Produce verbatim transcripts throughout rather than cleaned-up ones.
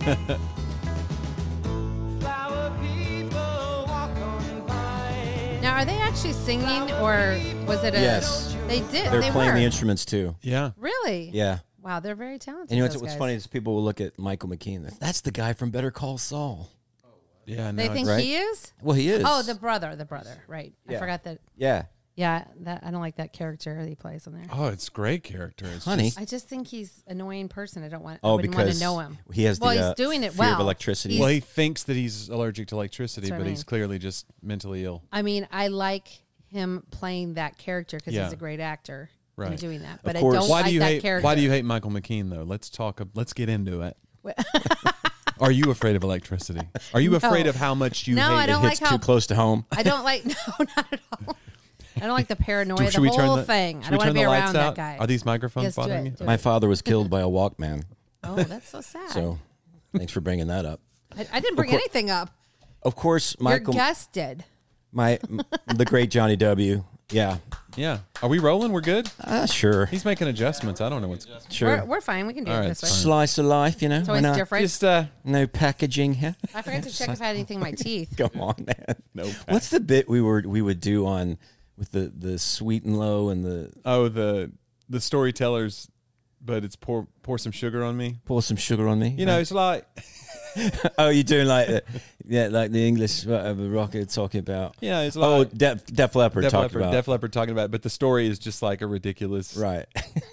Now, are they actually singing, or was it a... Yes. They did. They're they playing were. the instruments, too. Yeah. Really? Yeah. Wow, they're very talented. And you know what's, those what's guys. funny is people will look at Michael McKean. That's the guy from Better Call Saul. Yeah, no, They think right? he is? Well, he is. Oh, the brother, the brother. Right. I Yeah. forgot that. Yeah. Yeah, that I don't like that character that he plays on there. Oh, it's great character. It's Honey. just- I just think he's an annoying person. I don't want. Oh, I wouldn't want because to know him. he has the well, he's uh, doing it fear well. of electricity. He's- well, he thinks that he's allergic to electricity, That's what but I he's mean. clearly just mentally ill. I mean, I like him playing that character because Yeah. he's a great actor in Right. doing that. But I course. don't Why like do you that hate? character. Why do you hate Michael McKean though? Let's talk. Let's get into it. Are you afraid of electricity? Are you No. afraid of how much you No, hate I it? don't It hits like how- too close to home. I don't like. No, not at all. I don't like the paranoia. Should the we whole turn the, thing. should I we don't want to turn be the lights around that out? guy. Are these microphones Yes, do bothering it, you? do My it. father was killed by a Walkman. Oh, that's so sad. So thanks for bringing that up. I, I didn't bring cour- anything up. Of course, Michael, Your guest did. my m- the great Johnny W. Yeah. Yeah. Are we rolling? We're good. Ah, sure. He's making adjustments. I don't know what's. Sure. We're, we're fine. We can do All it right, this way. it's fine. Slice of life, you know. It's Why always not? different. Just uh, No packaging here. I forgot to check if I had anything in my teeth. Come on, man. No What's the bit we were we would do on with the the sweet and low and the oh the the storytellers, but it's pour pour some sugar on me. pour some sugar on me? You know, it's like Oh, you're doing like the, yeah, like the English whatever rocker talking about. yeah, it's Oh, like Def, Def Leppard Def talking Leppard, about Def Leppard talking about it, but the story is just like a ridiculous. right.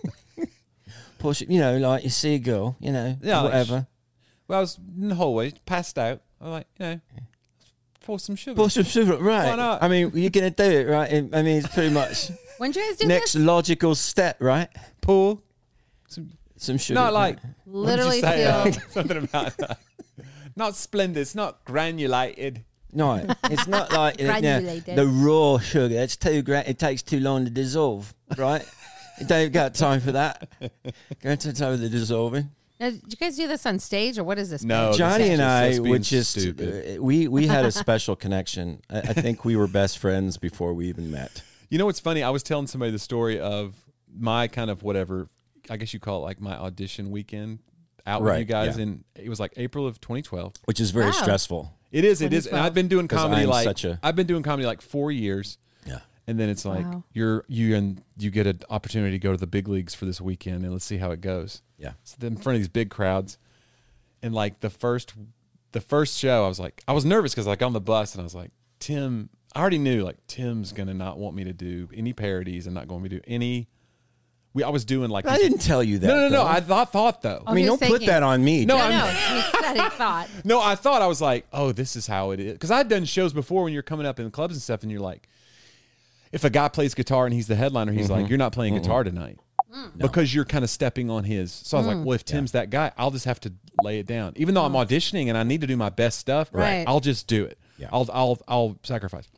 Push it, you know, like you see a girl, you know, Yeah, like whatever. Well, I was in the hallway, passed out. I'm like, you know, pour some sugar. Pour some sugar, right? Why not? I mean, you're gonna do it, right? I mean, it's pretty much When did you guys do next this? logical step, right? Pour some. Some sugar. Not like Literally what did you say? feel. something about that. Not splendid. It's not granulated. No, it's not like uh, yeah, Granulated. the raw sugar. It's too gra- It takes too long to dissolve, right? You don't got time for that. Go to time with the dissolving. Now, did you guys do this on stage or what is this? No, page? Johnny is and just I us being would just stupid. uh, we we had a special connection. I, I think we were best friends before we even met. You know what's funny? I was telling somebody the story of my kind of whatever, I guess you call it like my audition weekend out with Right, you guys. yeah. And it was like April of twenty twelve. Which is very Wow. stressful. It is, it is. And I've been doing 'Cause comedy I'm like, such a- I've been doing comedy like four years. Yeah. And then it's like, Wow. you're, you and you get an opportunity to go to the big leagues for this weekend and let's see how it goes. Yeah. So then in front of these big crowds. And like the first, the first show, I was like, I was nervous because like on the bus and I was like, Tim, I already knew like Tim's going to not want me to do any parodies and not going to do any, we, I was doing like, But I didn't tell you that. no, no, no. though. I thought, thought though. I mean, he don't was put thinking- that on me. No, No, I'm- no. He said he thought. No, I thought I was like, oh, this is how it is. Because I'd done shows before when you're coming up in clubs and stuff, and you're like, if a guy plays guitar and he's the headliner, he's like, you're not playing guitar tonight. Because you're kind of stepping on his. So I was like, well, if Tim's that guy, I'll just have to lay it down. Even though I'm auditioning and I need to do my best stuff, Right. I'll just do it. Yeah. I'll I'll I'll sacrifice.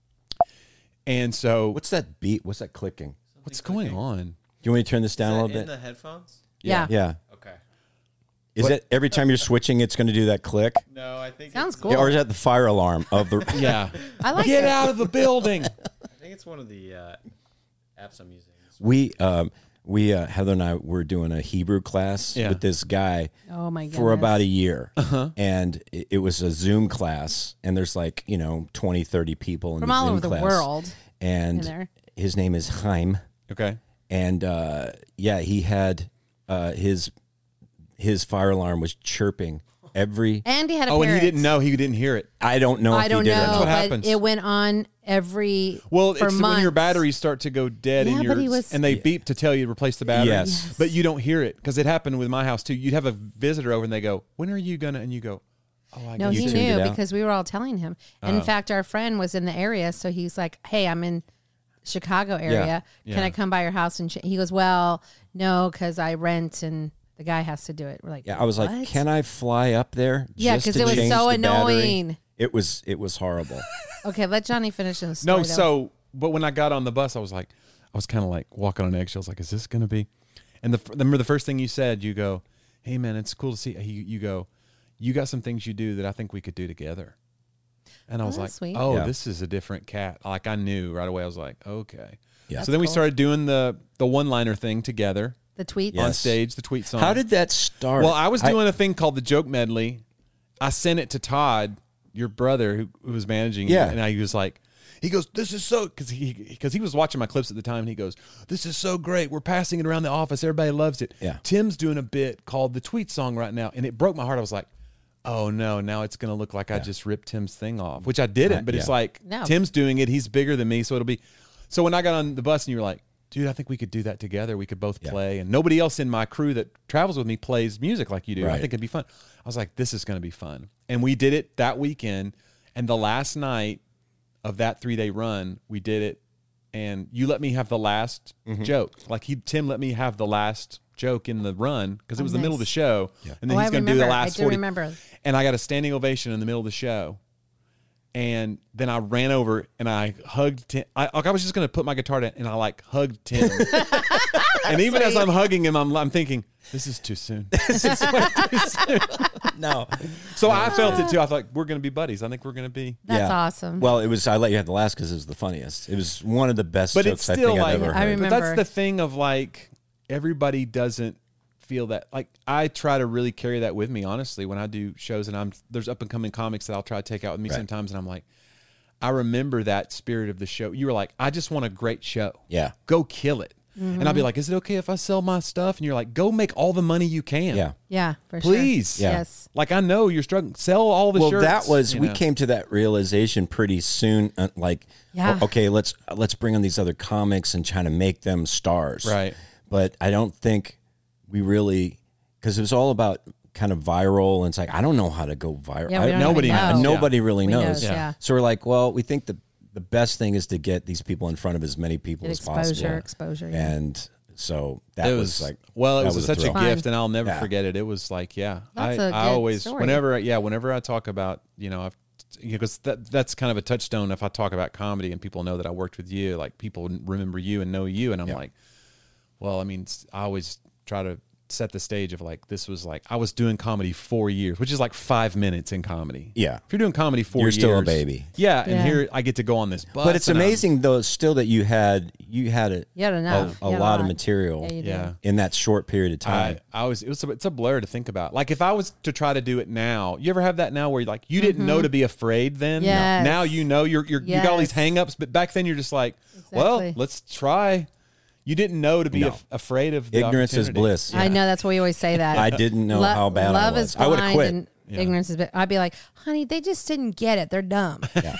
And so What's that beat? What's that clicking? what's going on? Do you want me to turn this down a Is little that in bit? the headphones? Yeah. Yeah. Okay. Is What- it every time you're switching, it's going to do that click? No, I think Sounds it's, cool. Yeah, or is that the fire alarm of the? Yeah. I like Get it. out of the building. I think it's one of the uh, apps I'm using. We um we uh, Heather and I were doing a Hebrew class Yeah. with this guy Oh my goodness. for about a year, Uh-huh. and it, it was a Zoom class, and there's like you know twenty, thirty people in From the all Zoom over the class. world. and in there. his name is Chaim, Okay. and uh, yeah, he had uh, his his fire alarm was chirping every. And he had a Oh, and he parrot. didn't know. He didn't hear it. I don't know. I if don't he did know, Or not. what but happens. it went on every Well, for it's months. when your batteries start to go dead Yeah, and, but your he was- and they beep to tell you to replace the battery. Yes. Yes. But you don't hear it because it happened with my house too. You'd have a visitor over and they go, "When are you gonna?" And you go, "Oh, I No, guess." he tuned it knew out? because we were all telling him. And in fact, our friend was in the area, so he's like, "Hey, I'm in Chicago area. Can Yeah. I come by your house?" And ch-? he goes, "Well, no, because I rent and the guy has to do it." We're like, Yeah, I was like, "What?" "Can I fly up there?" Yeah, just 'cause to it was change so the battery?" annoying. It was it was horrible. Okay, let Johnny finish the story. No, though. so but when I got on the bus, I was like, I was kind of like walking on eggshells. Like, is this gonna be? And the remember the first thing you said, you go, "Hey man, it's cool to see." You, you go, "You got some things you do that I think we could do together." And I was Oh, like, that's sweet. "Oh, Yeah. this is a different cat." Like I knew right away. I was like, "Okay." Yeah. So then we cool. started doing the the one liner thing together. The tweets? Yes. on stage, the tweet song. How did that start? Well, I was doing a thing called the Joke Medley. I sent it to Todd, your brother, who, who was managing. Yeah. it, and I he was like, he goes, "This is so," because he because he was watching my clips at the time, and he goes, "This is so great. We're passing it around the office. Everybody loves it." Yeah. Tim's doing a bit called the Tweet Song right now, and it broke my heart. I was like, "Oh no, now it's going to look like I just ripped Tim's thing off," which I didn't. But it's yeah. like No. Tim's doing it. He's bigger than me, so it'll be. So when I got on the bus, and you were like, "Dude, I think we could do that together. We could both Yeah. play." And nobody else in my crew that travels with me plays music like you do. I Right. think it'd be fun. I was like, this is going to be fun. And we did it that weekend. And the last night of that three-day run, we did it. And you let me have the last Mm-hmm. joke. Like he, Tim let me have the last joke in the run because it Oh, was the middle of the nice. show. And then Oh, he's I going to do the remember. I last do forty. remember. And I got a standing ovation in the middle of the show. And then I ran over and I hugged Tim. I, like I was just going to put my guitar down and I like hugged Tim. And even as sweet. I'm hugging him, I'm, I'm thinking, this is too soon. This is way too soon. no. So I felt it too. I thought, we're going to be buddies. I think we're going to be. That's awesome. Well, it was. I let you have the last because it was the funniest. It was one of the best But jokes it's I still think like, I've ever I heard. remember. but that's the thing of like, everybody doesn't feel that. Like, I try to really carry that with me, honestly, when I do shows and I'm, there's up and coming comics that I'll try to take out with me Right. sometimes. And I'm like, I remember that spirit of the show. You were like, I just want a great show. Yeah. Go kill it. And I'll be like, is it okay if I sell my stuff? And you're like, go make all the money you can. Yeah. Yeah, for Please. sure. Yeah. Yes. Like, I know you're struggling. Sell all the Well, shirts. that was you we know. came to that realization pretty soon. Uh, like, Yeah. o- okay, let's let's bring on these other comics and try to make them stars. Right. But I don't think we really because it was all about kind of viral, and it's like I don't know how to go viral. Yeah, we I- don't nobody even know. knows. Nobody really We knows. knows, yeah. So we're like, well, we think the the best thing is to get these people in front of as many people Get as exposure, possible. exposure. Yeah. And so that It was, was, like, well, it that was, a such a thrill. gift, and I'll never Yeah. forget it. It was like, yeah, That's I, a I good always, story. whenever, yeah, whenever I talk about, you know, I've, because that that's kind of a touchstone. If I talk about comedy and people know that I worked with you, like people remember you and know you, and I'm Yeah. like, well, I mean, I always try to set the stage of like this was like I was doing comedy four years, which is like five minutes in comedy. Yeah. if you're doing comedy four You're years, still a baby. Yeah, and Yeah. here I get to go on this bus. But it's and I'm- amazing though, still that you had you had a You gotta know. a, a You had a lot of lot. material Yeah, you do. Yeah. in that short period of time. I, I was it was a, it's a blur to think about. Like if I was to try to do it now, you ever have that now where you're like you didn't know to be afraid then? Mm-hmm. Yes. Now you know you're you're you got all these Yes. hang-ups, but back then you're just like, well, Exactly. let's try. You didn't know to be No. af- afraid of the Ignorance is opportunity. bliss. I know that's why we always say that. I didn't know Lo- how bad love I was. is I would have blind quit. and ignorance is. Bit. I'd be like, honey, they just didn't get it. They're dumb.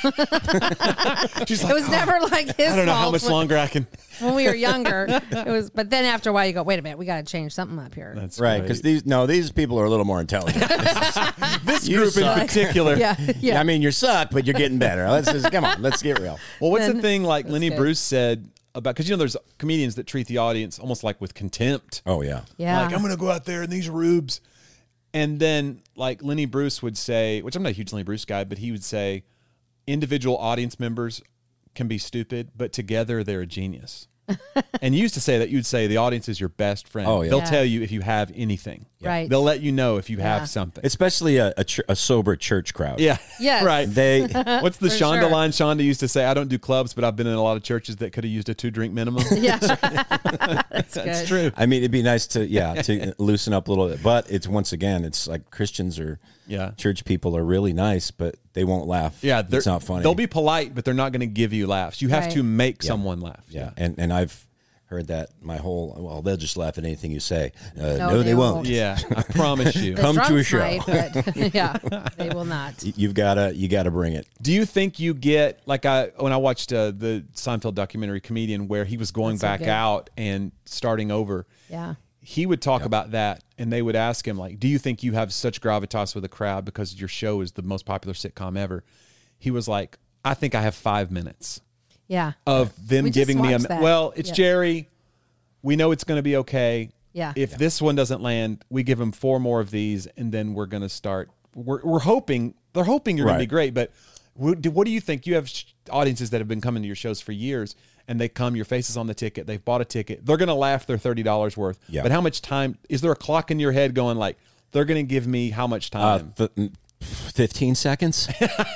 She's It like, was never like his I don't know how fault much when, longer I can. when we were younger. It was, but then after a while, you go, wait a minute, we got to change something up here. That's Right, because great. these no, these people are a little more intelligent. this you group in suck. particular. yeah, yeah. I mean, you suck, but you're getting better. Let's just come on. Let's get real. Well, what's the Then- thing like Lenny good. Bruce said about because you know there's comedians that treat the audience almost like with contempt. Oh yeah, yeah. Like, I'm going to go out there in these rubes. And then, like, Lenny Bruce would say, which I'm not a huge Lenny Bruce guy, but he would say, individual audience members can be stupid, but together they're a genius. And you used to say that you'd say the audience is your best friend. Oh, yeah. They'll Yeah. tell you if you have anything. Right. They'll let you know if you Yeah. have something. especially a, a, ch- a sober church crowd. yeah. Yes. Right. They What's the For Shonda sure. line? Shonda used to say, I don't do clubs, but I've been in a lot of churches that could have used a two drink minimum. yeah. That's, That's good. true. I mean, it'd be nice to yeah to loosen up a little bit, but it's once again, it's like Christians or Yeah. church people are really nice, but they won't laugh. Yeah. they're- it's not funny. They'll be polite, but they're not going to give you laughs. You have Right. to make someone laugh. yeah, and and I've heard that my whole well, they'll just laugh at anything you say. Uh, no, No, they, they won't. won't. Yeah, I promise you. The Come to a drunks show. might, but yeah, they will not. Y- You've gotta you gotta bring it. Do you think you get like I when I watched uh, the Seinfeld documentary Comedian where he was going That's so back good. out and starting over? Yeah. He would talk about that, and they would ask him like, "Do you think you have such gravitas with the crowd because your show is the most popular sitcom ever?" He was like, "I think I have five minutes Yeah. of them We just giving me a watched that. well. It's Yeah. Jerry. We know it's going to be okay. Yeah. If this one doesn't land, we give them four more of these, and then we're going to start. We're we're hoping they're hoping you're going to be Right. great, but what do, what do you think? You have sh- audiences that have been coming to your shows for years, and they come. Your face is on the ticket. They've bought a ticket. They're going to laugh their thirty dollars worth. Yeah. But how much time is there? A clock in your head going like they're going to give me how much Uh, time? th- fifteen seconds,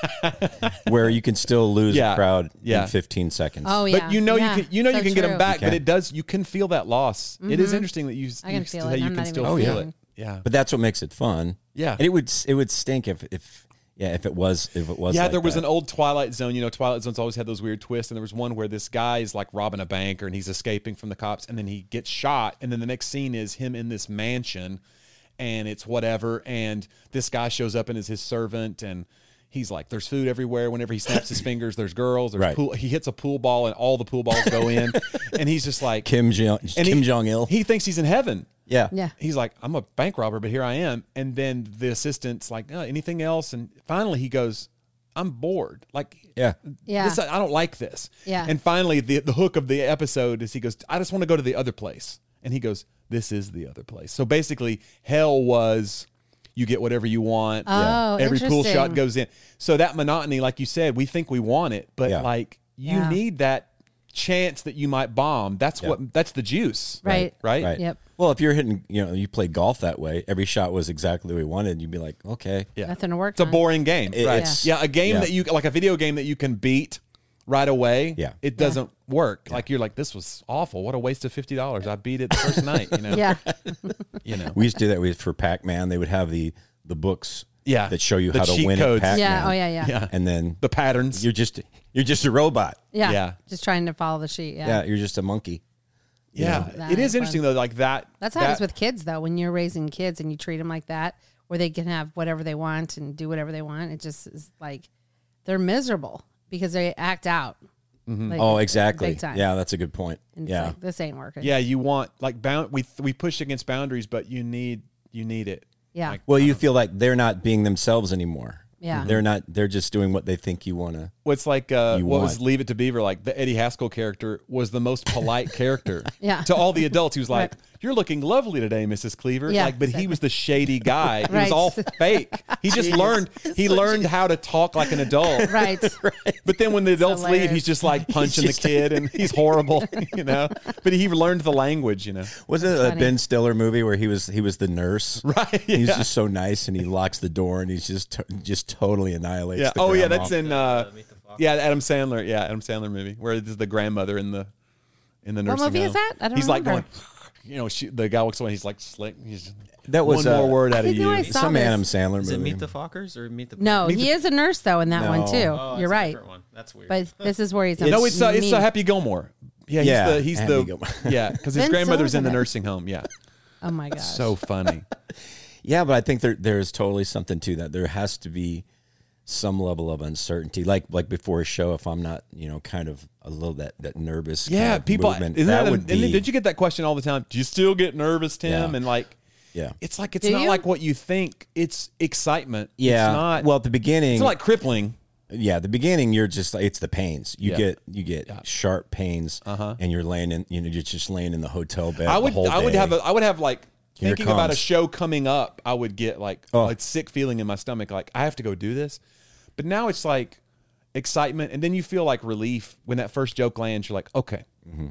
where you can still lose Yeah. a crowd Yeah. in fifteen seconds. Oh yeah, But you know yeah. you can you know So you can get them true. back, You but can. it does you can feel that loss. It is interesting that you, I can you, feel how it, you I'm can not still even feel feeling. it. Yeah. But that's what makes it fun. Yeah. and it would it would stink if if yeah if it was if it was Yeah, like there was that. an old Twilight Zone. You know, Twilight Zone's always had those weird twists. And there was one where this guy is like robbing a bank, and he's escaping from the cops, and then he gets shot. And then the next scene is him in this mansion, and it's whatever. And this guy shows up and is his servant, and he's like, "There's food everywhere." Whenever he snaps his fingers, there's girls. There's Right. pool. He hits a pool ball, and all the pool balls go in. And he's just like Kim Jong and Kim he- Jong Il. He thinks he's in heaven. Yeah, Yeah. He's like, I'm a bank robber, but here I am. And then the assistant's like, oh, anything else? And finally he goes, I'm bored. Like, yeah. Yeah. this, I don't like this. Yeah. And finally the, the hook of the episode is he goes, I just want to go to the other place. And he goes, this is the other place. So basically hell was you get whatever you want. Oh, Every pool shot interesting. goes in. So that monotony, like you said, we think we want it, but Yeah. like you Yeah. need that chance that you might bomb. That's Yeah. what, that's the juice. Right. Right. Right. Yep. Well, if you're hitting, you know, you played golf that way, every shot was exactly what we wanted. You'd be like, okay, Yeah. Nothing to work It's a on. boring game. It- right. it's- yeah, a game yeah. that you like a video game that you can beat right away. Yeah. It doesn't work. Like you're like, this was awful. What a waste of fifty dollars. I beat it the first night, you know. Yeah. You know. we used to do that with for Pac-Man. They would have the the books Yeah. that show you The how to cheat win codes. at Pac-Man. Yeah. Oh yeah. Yeah. Yeah. And then The patterns. you're just you're just a robot. Yeah. Yeah. Just trying to follow the sheet. Yeah. Yeah, you're just a monkey. yeah. That It is is interesting though, like that. That's how it is that- with kids, though. When you're raising kids and you treat them like that, where they can have whatever they want and do whatever they want, it just is like they're miserable because they act out. Like, Oh, exactly. Big time. Yeah, that's a good point. And it's Yeah. like, this ain't working. Yeah, you want like bound we we push against boundaries, but you need you need it. Yeah. Like, Well, you feel like they're not being themselves anymore. Yeah. They're not they're just doing what they think you want to. What's like uh, You what was want. Leave It to Beaver? Like the Eddie Haskell character was the most polite character. Yeah. To all the adults, he was like, Right. "You're looking lovely today, Missus Cleaver." Yeah, Like, but he exactly. was the shady guy. It was Right. all fake. He just learned. He learned how to talk like an adult. Right. But then when the adults leave, hilarious. he's just like punching the kid, and he's horrible. You know. But he learned the language. You know. Was it a funny. Ben Stiller movie where he was he was the nurse? Right. He's Yeah. just so nice, and he locks the door, and he's just to- just totally annihilates. Yeah. the Oh yeah, grandma. that's in. Uh, Meet the Fox. yeah, Adam Sandler. Yeah, Adam Sandler movie where it's the grandmother in the in the nursing movie home. is that? I don't He's like remember. going. You know, she, the guy walks away. He's like slick. He's That was, one more uh, word out I of think I you. saw some this. Adam Sandler Is movie. it Meet the Fockers or Meet the No, Meet he the- is a nurse though in that one No. too. Oh, that's You're a right. different one. That's weird. But this is where he's. a No, it's uh, it's mean- uh, Happy Gilmore. Yeah, he's Yeah, the he's Happy the Gilmore. yeah because his Ben grandmother's Stiller's in the in it. nursing home. Yeah, Oh my gosh. so funny. Yeah, but I think there there's totally something to that. There has to be some level of uncertainty, like like before a show. If I'm not, you know, kind of a little that that nervous. kind Yeah, of people. movement, Isn't that, that a- would and be. then did you get that question all the time? Do you still get nervous, Tim? Yeah. And like, Yeah, it's like it's Do not you? like what you think. It's excitement. yeah. It's not. well, at the beginning, it's not like crippling. yeah, the beginning, you're just like it's the pains. You Yeah. get you get sharp pains, Uh-huh. and you're laying in. You know, you're just laying in the hotel bed. I the would whole I would day. have a, I would have like Here it thinking about a comes. show coming up. I would get like Oh. a sick feeling in my stomach. Like I have to go do this. But now it's like excitement, and then you feel like relief when that first joke lands. You're like, okay.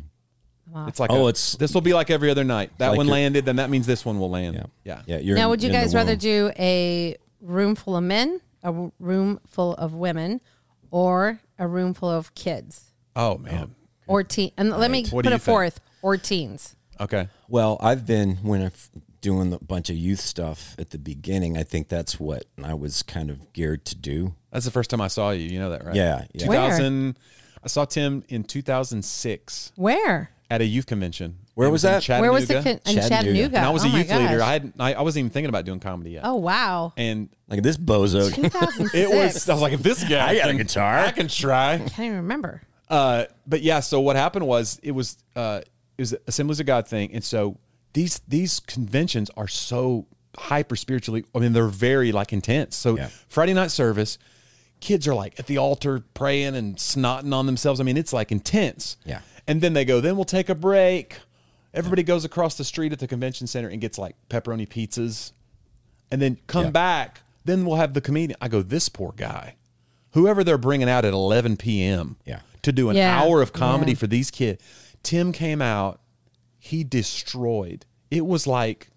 It's like Oh, a- it's- this will be like every other night. That like one you're- landed, then that means this one will land. Yeah, Yeah. yeah. You're Now, in- would you in the guys rather womb. do a room full of men, a w- room full of women, or a room full of kids Oh man. or teen? And let me What do put you a think? fourth, or teens. Okay. Well, I've been when I'm doing a bunch of youth stuff at the beginning. I think that's what I was kind of geared to do. That's the first time I saw you. You know that, right? Yeah, yeah. Where? two thousand. I saw Tim in two thousand six Where? at a youth convention. Where It was in that? Where was the Chattanooga. con- in Chattanooga. Chattanooga? And I was oh a my youth leader. gosh. I had I, I wasn't even thinking about doing comedy yet. Oh wow. And Like this bozo. two thousand six. it was I was like, if this guy I got a can- guitar. I can try. I can't even remember. Uh, but yeah, so what happened was it was uh, it was Assemblies of God thing, and so these these conventions are so hyper spiritually. I mean, they're very like intense. So Yeah. Friday night service, kids are like at the altar praying and snotting on themselves. I mean, it's like intense. Yeah. And then they go, then we'll take a break. Everybody goes across the street at the convention center and gets like pepperoni pizzas, and then come Yeah. back. Then we'll have the comedian. I go, this poor guy, whoever they're bringing out at eleven p.m. Yeah. to do an Yeah. hour of comedy Yeah. for these kids. Tim came out, he destroyed. It was like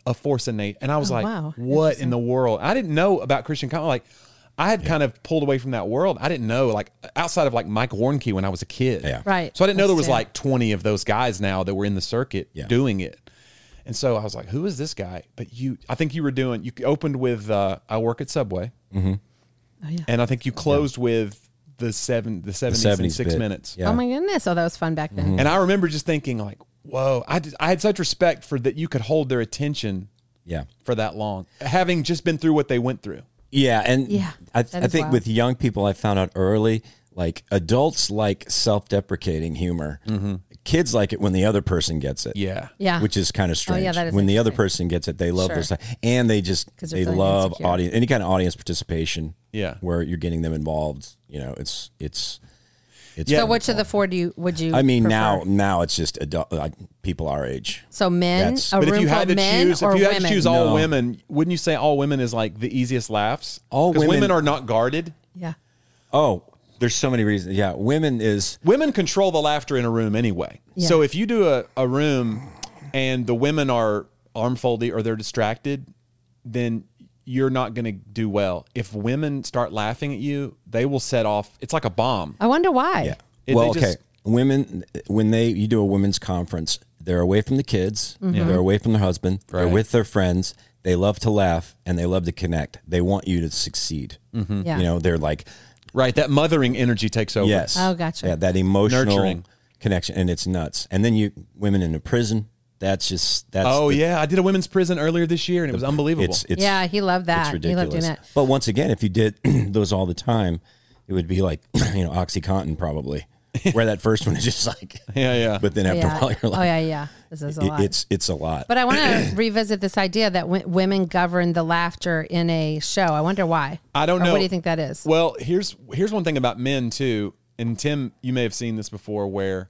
A Force of Nature. And I was Oh, like, wow. what in the world? I didn't know about Christian comedy. Like, I had yeah. kind of pulled away from that world. I didn't know, like, outside of like Mike Warnke when I was a kid. Yeah. Right. So I didn't know That's there was true. like twenty of those guys now that were in the circuit yeah. doing it. And so I was like, who is this guy? But you, I think you were doing, you opened with uh, I Work at Subway. Mm-hmm. Oh, yeah. And I think you closed yeah. with the seven, the seventies, the seventies in six bit. minutes. Yeah. Oh my goodness. Oh, that was fun back then. Mm-hmm. And I remember just thinking like, whoa, I, did, I had such respect for that you could hold their attention Yeah. for that long, having just been through what they went through. Yeah, and Yeah, I, that I is think wild. with young people, I found out early, like adults like self-deprecating humor. Mm-hmm. Kids like it when the other person gets it. Yeah. Yeah. Which is kind of strange. yeah, that is when the other interesting. person gets it, they love Sure. their stuff, and they just 'Cause they're they feeling love insecure. audience, any kind of audience participation. Yeah. where you're getting them involved. You know, it's it's it's. Yeah. So which of the four do you would you I mean, prefer? now now it's just adult like, people our age. So men, That's- a But room if you full had of to men choose, or if you had women? to choose all No. women, wouldn't you say all women is like the easiest laughs? All Because women- women are not guarded. Yeah. Oh, there's so many reasons. Yeah, women is Women control the laughter in a room anyway. Yeah. So if you do a, a room and the women are arm foldy or they're distracted, then you're not going to do well. If women start laughing at you, they will set off. It's like a bomb. I wonder why. yeah. It- well, they okay. just- Women when they you do a women's conference, they're away from the kids, Mm-hmm. they're away from their husband, they're Right. with their friends. They love to laugh and they love to connect. They want you to succeed. Yeah. You know, they're like, Right. That mothering energy takes over. yes, Oh, gotcha. Yeah, that emotional Nurturing. connection, and it's nuts. And then you women in a prison. That's just that's Oh, the- yeah. I did a women's prison earlier this year and it was unbelievable. It's it's Yeah, he loved that. It's He loved ridiculous. doing that. But once again, if you did those all the time, it would be like you know OxyContin probably. Where that first one is just like yeah, yeah. But then after yeah. a while you're like, oh yeah, yeah. This is a it- lot. it's it's a lot. But I want to revisit this idea that w- women govern the laughter in a show. I wonder why. I don't Or know. What do you think that is? Well, here's here's one thing about men too, and Tim, you may have seen this before, where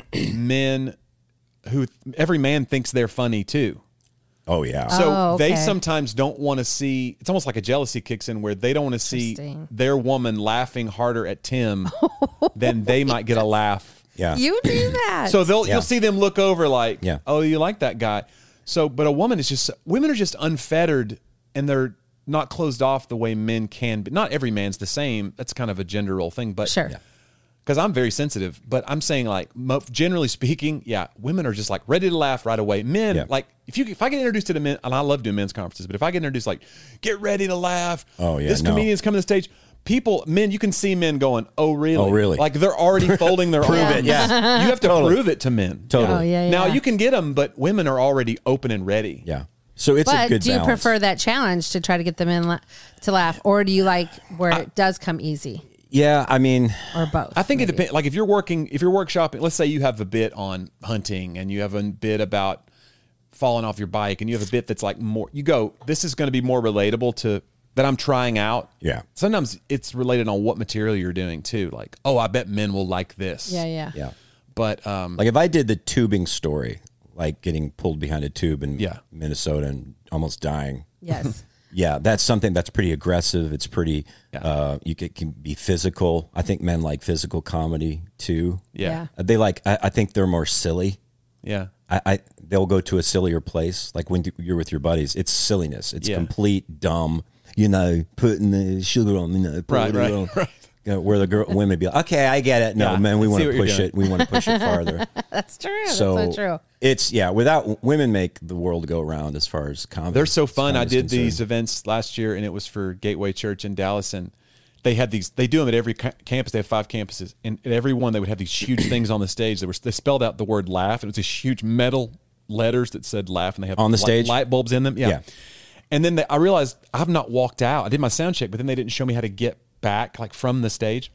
men who every man thinks they're funny too. oh yeah. So Oh, they okay. sometimes don't want to see. It's almost like a jealousy kicks in, where they don't want to see Interesting. their woman laughing harder at Tim than they might get a laugh. yeah. You do that. So they'll Yeah. you'll see them look over like, Yeah. oh, you like that guy. So, but a woman is just women are just unfettered and they're not closed off the way men can be. Not every man's the same. That's kind of a gender role thing, but sure. Yeah. because I'm very sensitive, but I'm saying like mo- generally speaking, yeah, women are just like ready to laugh right away. Men, Yeah. like if you if I get introduced to the men, and I love doing men's conferences, but if I get introduced like get ready to laugh, Oh, yeah, this no. comedian's coming to the stage. People, men, you can see men going, oh really? Oh, really? Like they're already folding their Prove arms. it, yeah. You have to Totally. prove it to men. Totally. Oh yeah, yeah. Now you can get them, but women are already open and ready. Yeah. So it's a But good do you balance. prefer that challenge to try to get them in la- to laugh, or do you like where it does come easy, Yeah, I mean, or both? I think it maybe? depends. Like if you're working, if you're workshopping, let's say you have a bit on hunting and you have a bit about falling off your bike and you have a bit that's like more, you go, this is going to be more relatable to that I'm trying out. Yeah. Sometimes it's related on what material you're doing too. Like, oh, I bet men will like this. Yeah, yeah. yeah. But um, Like if I did the tubing story, like getting pulled behind a tube in Yeah. Minnesota and almost dying. Yes. Yeah, that's something that's pretty aggressive. It's pretty. Yeah. Uh, you can, can be physical. I think men like physical comedy too. yeah, Yeah. Uh, They like. I, I think they're more silly. yeah, I, I they'll go to a sillier place. Like when you're with your buddies, it's silliness. It's Yeah. complete dumb. You know, putting the sugar on. You know, put Right, it right, on. right. You know, where the girl, women be like, okay, I get it. No, Yeah, man, we I want see to what you're push doing. it. We want to push it farther. That's true. so That's so true. it's yeah. Without women, make the world go round as far as comedy. They're so fun. as I is did concerned. these events last year, and it was for Gateway Church in Dallas, and they had these. They do them at every ca- campus. They have five campuses, and at every one they would have these huge things on the stage. They were they spelled out the word "laugh," and it was these huge metal letters that said "laugh," and they have On the li- stage? light bulbs in them. Yeah. Yeah. And then they, I realized I've not walked out. I did my sound check, but then they didn't show me how to get back, like from the stage.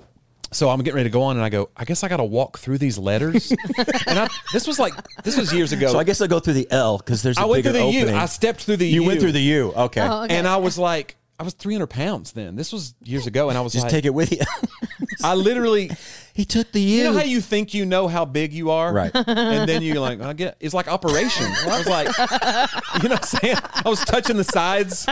So I'm getting ready to go on, and I go, I guess I got to walk through these letters. and I, this was like, this was years ago. So I guess I'll go through the L because there's a I went bigger through the opening. U. I stepped through the you U. went through the U. Okay. Oh, okay. And I was like, I was three hundred pounds then. This was years ago, and I was Just like, take it with you. I literally, he took the U. you know how you think you know how big you are, Right. And then you're like, I get. It's like operation. I was like, you know, what I'm saying, I was touching the sides.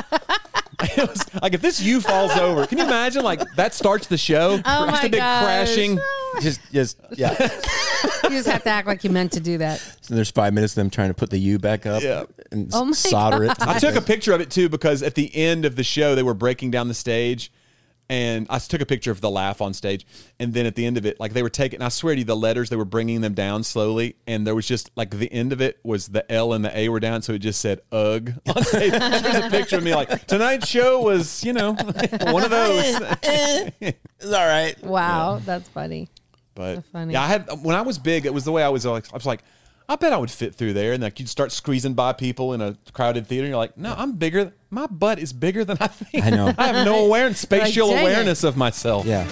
It was like if this U falls over, can you imagine? Like that starts the show. Oh Just my a big gosh. crashing. just, just, yeah. You just have to act like you meant to do that. So there's five minutes of them trying to put the U back up Yeah. and Oh my solder it. I took a picture of it too because at the end of the show they were breaking down the stage, and I took a picture of the laugh on stage, and then at the end of it, like they were taking, and I swear to you, the letters they were bringing them down slowly, and there was just like the end of it was the L and the A were down, so it just said "ugh" on stage. There's a picture of me like tonight's show was, you know, one of those. It's all right. Wow, that's funny. But So funny. yeah, I had when I was big, it was the way I was. Like, I was like, I bet I would fit through there, and like you'd start squeezing by people in a crowded theater. And you're like, no, I'm bigger. My butt is bigger than I think. I know. I have no awareness, spatial Like, dang it. awareness of myself. Yeah.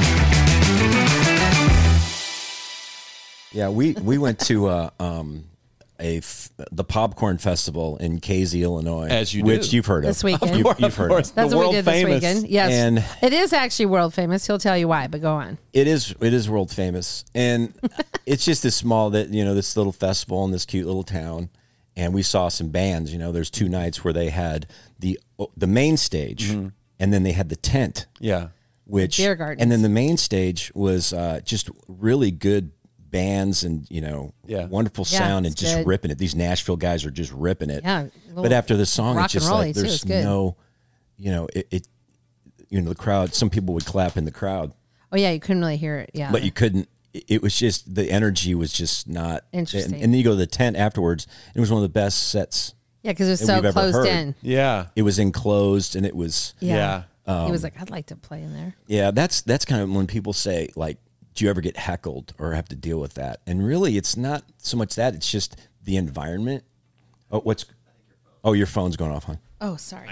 Yeah, we, we went to uh, um, a f- the Popcorn Festival in Casey, Illinois. As you Which do. you've heard of. This weekend. You, Of you've heard of. course. That's The what we world did famous. this weekend. Yes. And- it is actually world famous. He'll tell you why, but go on. It is it is world famous, and it's just this small that you know this little festival in this cute little town, and we saw some bands. You know, there's two nights where they had the the main stage, and then they had the tent, Yeah. which Beer gardens. and then the main stage was uh, just really good bands and you know Yeah. wonderful Yeah, sound and it's just good. ripping it. These Nashville guys are just ripping it. Yeah, But after the song, rock it's just and rolly, like too. there's It's good. no, you know, it, it, you know, the crowd. Some people would clap in the crowd. Oh yeah, you couldn't really hear it. Yeah, But you couldn't. It it was just the energy was just not Interesting. And, and then you go to the tent afterwards. It was one of the best sets. yeah, because it was that so we've ever closed heard. in. Yeah. It was enclosed, and it was Yeah, Yeah. he was like, I'd like to play in there. yeah. That's that's kind of when people say like, do you ever get heckled or have to deal with that? And really, it's not so much that. It's just the environment. Oh, what's? Oh, your phone's going off, huh? Oh, sorry.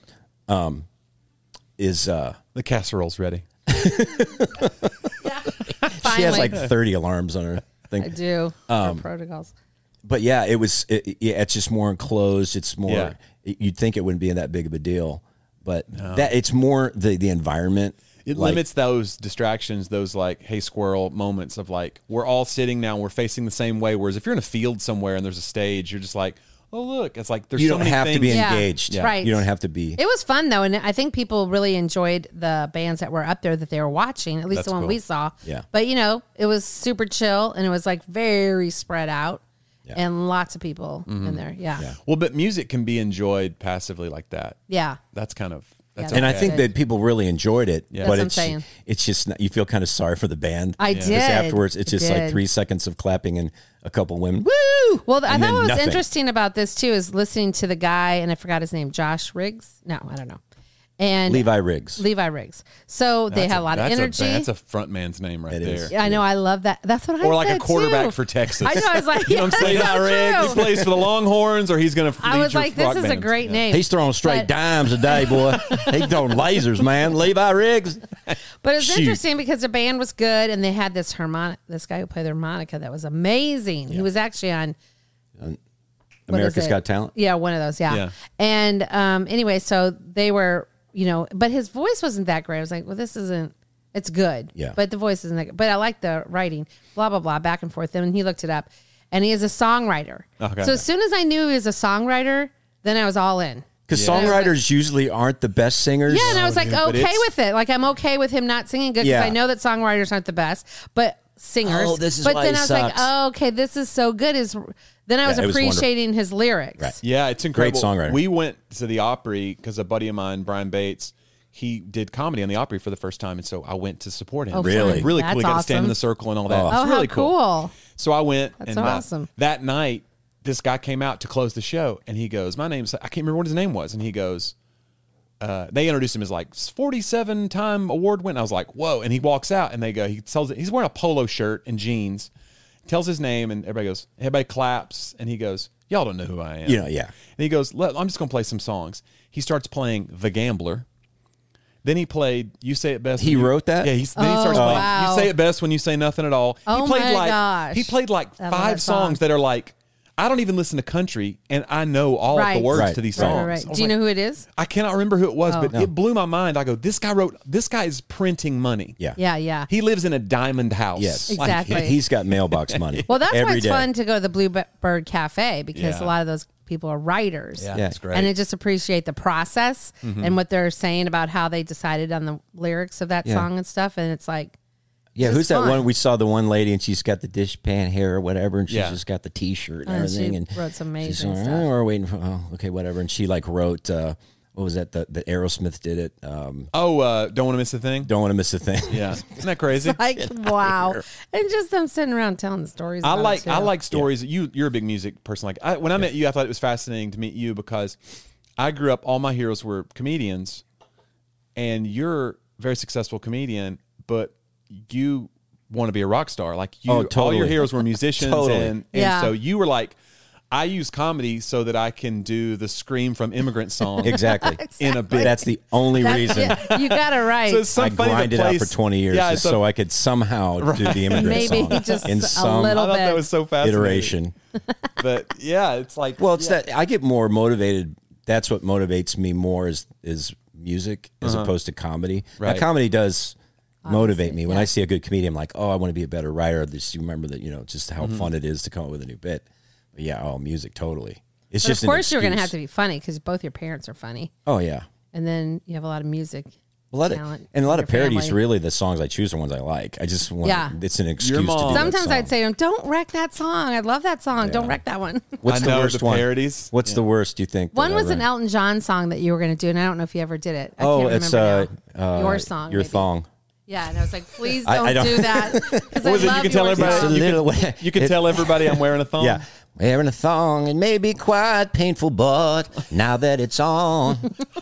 Is uh, The casserole's ready. she has Finally. like thirty alarms on her thing. I do. Um, For protocols. But yeah, it was. It, it- yeah, it's just more enclosed. It's more. Yeah. it- you'd think it wouldn't be that big of a deal, but that it's more the the environment. It like- limits those distractions, those like, hey, squirrel moments of like, we're all sitting now, we're facing the same way. Whereas if you're in a field somewhere and there's a stage, you're just like, oh, look. It's like, there's You so don't many have things. to be Yeah. engaged. Yeah. Right. You don't have to be. It was fun though, and I think people really enjoyed the bands that were up there that they were watching. At least That's the one cool. we saw. Yeah. But you know, it was super chill, and it was like very spread out, Yeah. and lots of people in there. Yeah. yeah, Well, but music can be enjoyed passively like that. That's kind of, that's Yeah, And I Okay. think that people really enjoyed it. Yeah. But That's what I'm it's saying. it's just not, you feel kind of sorry for the band. I Because did. afterwards, it's I just like did. three seconds of clapping and a couple women. Woo! Well, I And thought then what was nothing. interesting about this too is listening to the guy, and I forgot his name, Josh Riggs. No, I don't know. And Levi Riggs. Levi Riggs. So they that's had a, lot of that's energy. A, that's a front man's name right It there. is. Yeah, I know. I love that. That's what I Or like a said, quarterback too. for Texas. I know. I was like, You know what I'm saying? yeah, so He true. plays for the Longhorns, or he's going to. I was like, this is a great name. He's throwing straight But- dimes today, boy. He's throwing lasers, man. Levi Riggs. But it's Shoot. interesting because the band was good, and they had this harmonic. This guy who played the harmonica that was amazing. He was actually on what is America's it? Got Talent. Yeah, one of those. Yeah. Yeah. And um, anyway, so they were, you know, but his voice wasn't that great. I was like, well, this isn't. It's good. Yeah. But the voice isn't that good. But I like the writing. Blah blah blah. Back and forth. And he looked it up, and he is a songwriter. Okay. So as soon as I knew he was a songwriter, then I was all in. Because Yeah. songwriters usually aren't the best singers. Yeah, and I was like, dude, but okay it's- with it. Like, I'm okay with him not singing good because Yeah. I know that songwriters aren't the best, but singers. Oh, this is but why then he I was like, sucks. oh, okay, this is so good. Is then I was Yeah, it was appreciating his lyrics. Right. Yeah, it's incredible. songwriter. We went to the Opry because a buddy of mine, Brian Bates, he did comedy on the Opry for the first time, and so I went to support him. Oh, Really? fun. really That's cool. We got to stand in awesome. the circle and all that. Oh. It's Oh, really how cool. cool. So I went, That's and uh, awesome. that night, this guy came out to close the show, and he goes, "My name's I can't remember what his name was," and he goes. Uh, they introduced him as like forty-seven time award winner. I was like, whoa. And he walks out and they go, he tells it, he's wearing a polo shirt and jeans, tells his name, and everybody goes, everybody claps. And he goes, y'all don't know who I am. You know, yeah. And he goes, Let, I'm just going to play some songs. He starts playing The Gambler. Then he played You Say It Best. He When You- wrote that? Yeah. He's, then he Oh, starts playing wow. You Say It Best When You Say Nothing at All. Oh, he played my like, gosh. He played like I love five that song. songs that are like, I don't even listen to country, and I know all of Right. the words Right. to these Right. songs. Right, right. I was Do you like, know who it is? I cannot remember who it was, Oh. but No. it blew my mind. I go, this guy wrote, this guy is printing money. Yeah. Yeah, yeah. He lives in a diamond house. Yes. Like, Exactly. He's got mailbox money. Well, that's why every it's day. fun to go to the Bluebird Cafe because Yeah. a lot of those people are writers. yeah, Yeah. that's great. And I just appreciate the process and what they're saying about how they decided on the lyrics of that Yeah. song and stuff. And it's like, Yeah, It's who's that fun. one? We saw the one lady, and she's got the dishpan hair or whatever, and she's Yeah. just got the T-shirt and And everything. she and wrote some she's amazing like, stuff. "Oh, we're waiting for. Oh, okay, whatever. And she like wrote. Uh, what was that? The, the Aerosmith did it. Um, Oh, uh, don't want to miss a thing. don't want to miss a thing. Yeah, isn't that crazy? Like, wow. And just them sitting around telling stories. I about like it, too. I like stories. You you're a big music person. Like I, when I met you, I thought it was fascinating to meet you because I grew up. All my heroes were comedians, and you're a very successful comedian, but you want to be a rock star. Like you, Oh, all your totally. heroes were musicians, Totally. and and Yeah. so you were like, I use comedy so that I can do the Scream from Immigrant Song Exactly. in a bit. That's the only That's- reason. yeah, you got it right. So it's so I funny the grinded out for place- twenty years Yeah, just it's a- so I could somehow do the immigrant Maybe song just in a some little I thought that bit. was so fascinating. iteration. But yeah, it's like Well, it's yeah. that I get more motivated. That's what motivates me more is is music as opposed to comedy. Right. Now, comedy does motivate me. When yeah. I see a good comedian, I'm like, oh, I want to be a better writer. Just remember that, you know, just how Mm-hmm. fun it is to come up with a new bit. But yeah, oh, music, totally. It's But just of an course, you're going to have excuse. to be funny because both your parents are funny. Oh yeah, And then you have a lot of music. a lot of talent and a lot in of your parodies. family. Really, the songs I choose are ones I like. I just want. Yeah. It's an excuse. mom- to do that Sometimes song. I'd say to them, don't wreck that song. I love that song. Don't Yeah. wreck that one. What's I the know worst the one? parodies. What's Yeah. the worst? You think? One that was ever- an Elton John song that you were going to do, and I don't know if you ever did it. I Oh, can't it's uh, remember now. uh, Your song. your maybe. thong. Yeah, and I was like, please I- don't, I don't- do that. Because I What was it? You love can tell your everybody- It's a song. You little way. You can it- tell everybody I'm wearing a thong. Yeah. Wearing a thong, it may be quite painful, but now that it's on.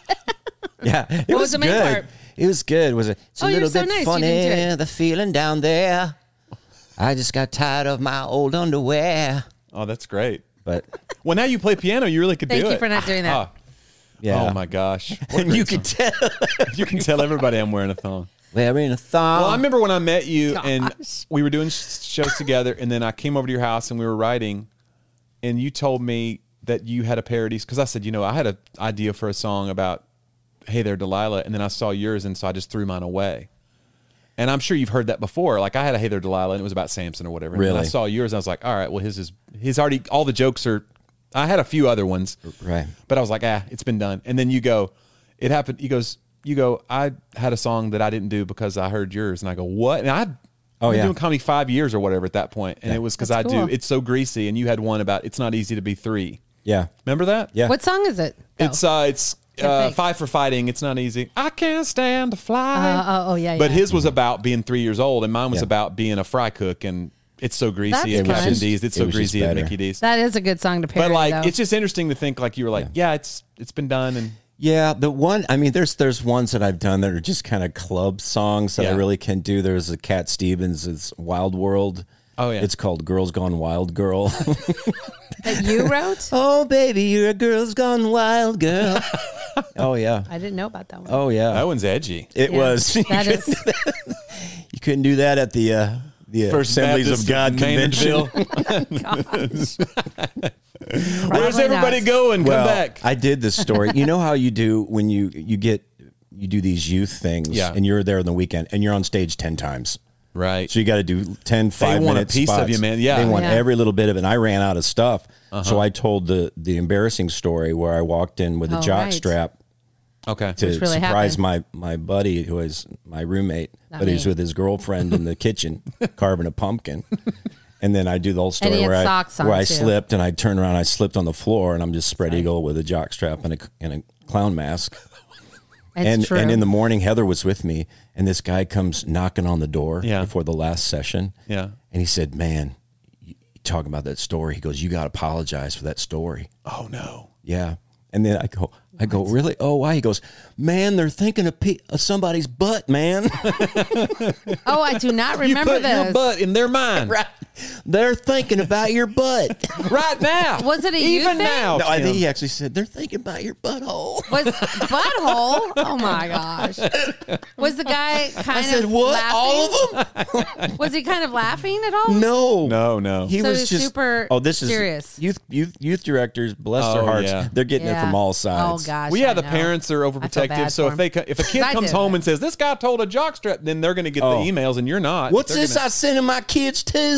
Yeah. It What was was the main good. part? It was good. Was it? It's a Oh, you're little so bit nice. You funny, didn't do it. the feeling down there. I just got tired of my old underwear. Oh, that's great. But Well, now you play piano. You really could Thank do you it. for not doing that. Ah, yeah. Oh my gosh. What a And great you could tell. song. You can tell everybody I'm wearing a thong. Wearing a thong. Well, I remember when I met you and Gosh. we were doing sh- shows together, and then I came over to your house and we were writing, and you told me that you had a parody because I said, you know, I had an idea for a song about Hey There Delilah, and then I saw yours, and so I just threw mine away. And I'm sure you've heard that before. Like I had a Hey There Delilah, and it was about Samson or whatever. And then I Really? saw yours, and I was like, all right, well, his is his already. All the jokes are. I had a few other ones, Right. but I was like, ah, it's been done. And then you go, it happened. He goes, you go, I had a song that I didn't do because I heard yours, and I go, what? And I. Oh, been yeah. doing comedy five years or whatever at that point, and it was because I That's cool. do. It's so greasy, and you had one about it's not easy to be three. Yeah. Remember that? Yeah. What song is it? though? It's uh, it's uh, think. five for fighting. It's not easy. I can't stand to fly. Uh, oh, oh, yeah, But yeah. his was about being three years old, and mine was Yeah. about being a fry cook, and it's so greasy That's at fun. Captain It was D's. It's just- so it was just greasy at better. Mickey D's. That is a good song to parody, But like, though. it's just interesting to think like you were like, yeah, it's it's been done, and Yeah, the one I mean, there's there's ones that I've done that are just kind of club songs that Yeah. I really can do. There's a Cat Stevens, it's Wild World. Oh, yeah. It's called Girls Gone Wild Girl. that you wrote? Oh baby, you're a girl's gone wild girl. Oh yeah. I didn't know about that one. Oh yeah. that one's edgy. It Yeah, was. That is. You couldn't do that at the uh the First Assemblies Baptist of God convention. Where's Probably everybody not. going? Come Well, back. I did this story. You know how you do when you you get you do these youth things Yeah. and you're there on the weekend and you're on stage ten times. Right. So you got to do ten, five want a minute piece of spots. you, man. Yeah. They want Yeah. every little bit of it. And I ran out of stuff. Uh-huh. So I told the the embarrassing story where I walked in with a Oh, jock right. strap Okay. to Which really surprise happened. my, my buddy who is my roommate, Not but he's me. with his girlfriend in the kitchen carving a pumpkin. And then I do the whole story he had where I socks on, where I too. slipped and I turned around, I slipped on the floor, and I'm just spread eagle with a jock strap and a and a clown mask. It's and true. and in the morning, Heather was with me, and this guy comes knocking on the door Yeah. before the last session. Yeah. And he said, "Man, you, you talking about that story?" He goes, "You got to apologize for that story." Oh no. Yeah. And then I go, I go, really? Oh, why? He goes, "Man, they're thinking of, pe- of somebody's butt, man." oh, I do not You remember put this. your butt in their mind Right. They're thinking about your butt. right now. Was it a you even thing? now? No, I think Kim. he actually said, "They're thinking about your butthole." Was butthole? Oh my gosh! Was the guy kind I said, of "What? laughing? All of them?" Was he kind of laughing at all? No, No, no. He So was he's just super Oh, this is serious. youth, youth, youth directors. Bless Oh, their hearts. yeah. They're getting it Yeah. from all Oh sides. gosh! Well, yeah, I the know. parents are I feel overprotective. bad So for if they him. co- if a kid I comes do home that. and says this guy told a jockstrap, then they're going to get Oh. the emails, and you're not. What's They're this gonna- I sending my kids to?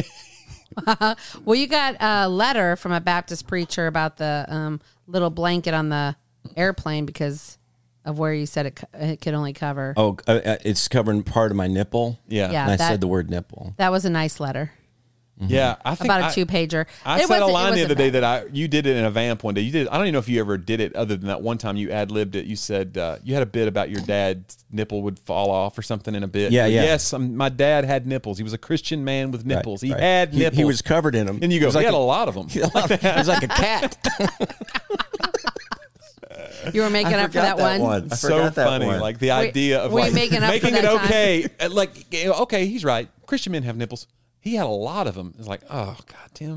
Well, you got a letter from a Baptist preacher about the um, little blanket on the airplane because of where you said it, co- it could only cover. Oh, uh, uh, it's covering part of my nipple. Yeah. Yeah. And I that- said the word nipple. That was a nice letter. Yeah, I think About a I- two pager. I It said a wasn't- it line the wasn't other day bad. that I you did it in a vamp one day. You did. I don't even know if you ever did it other than that one time you ad libbed it. You said uh, you had a bit about your dad's nipple would fall off or something in a bit. Yeah, You go, yeah. Yes, um, my dad had nipples. He was a Christian man with nipples. Right, he right. had He- nipples. He was covered in them. and you go, It was he like had a, a, lot of them. It was like a cat. You were making I up for forgot that, one. one. I So forgot that funny, one. like the idea of were you like making up for making that it time? okay. Uh, Like okay, he's right. Christian men have nipples. He had a lot of them. It's like, oh God, Tim.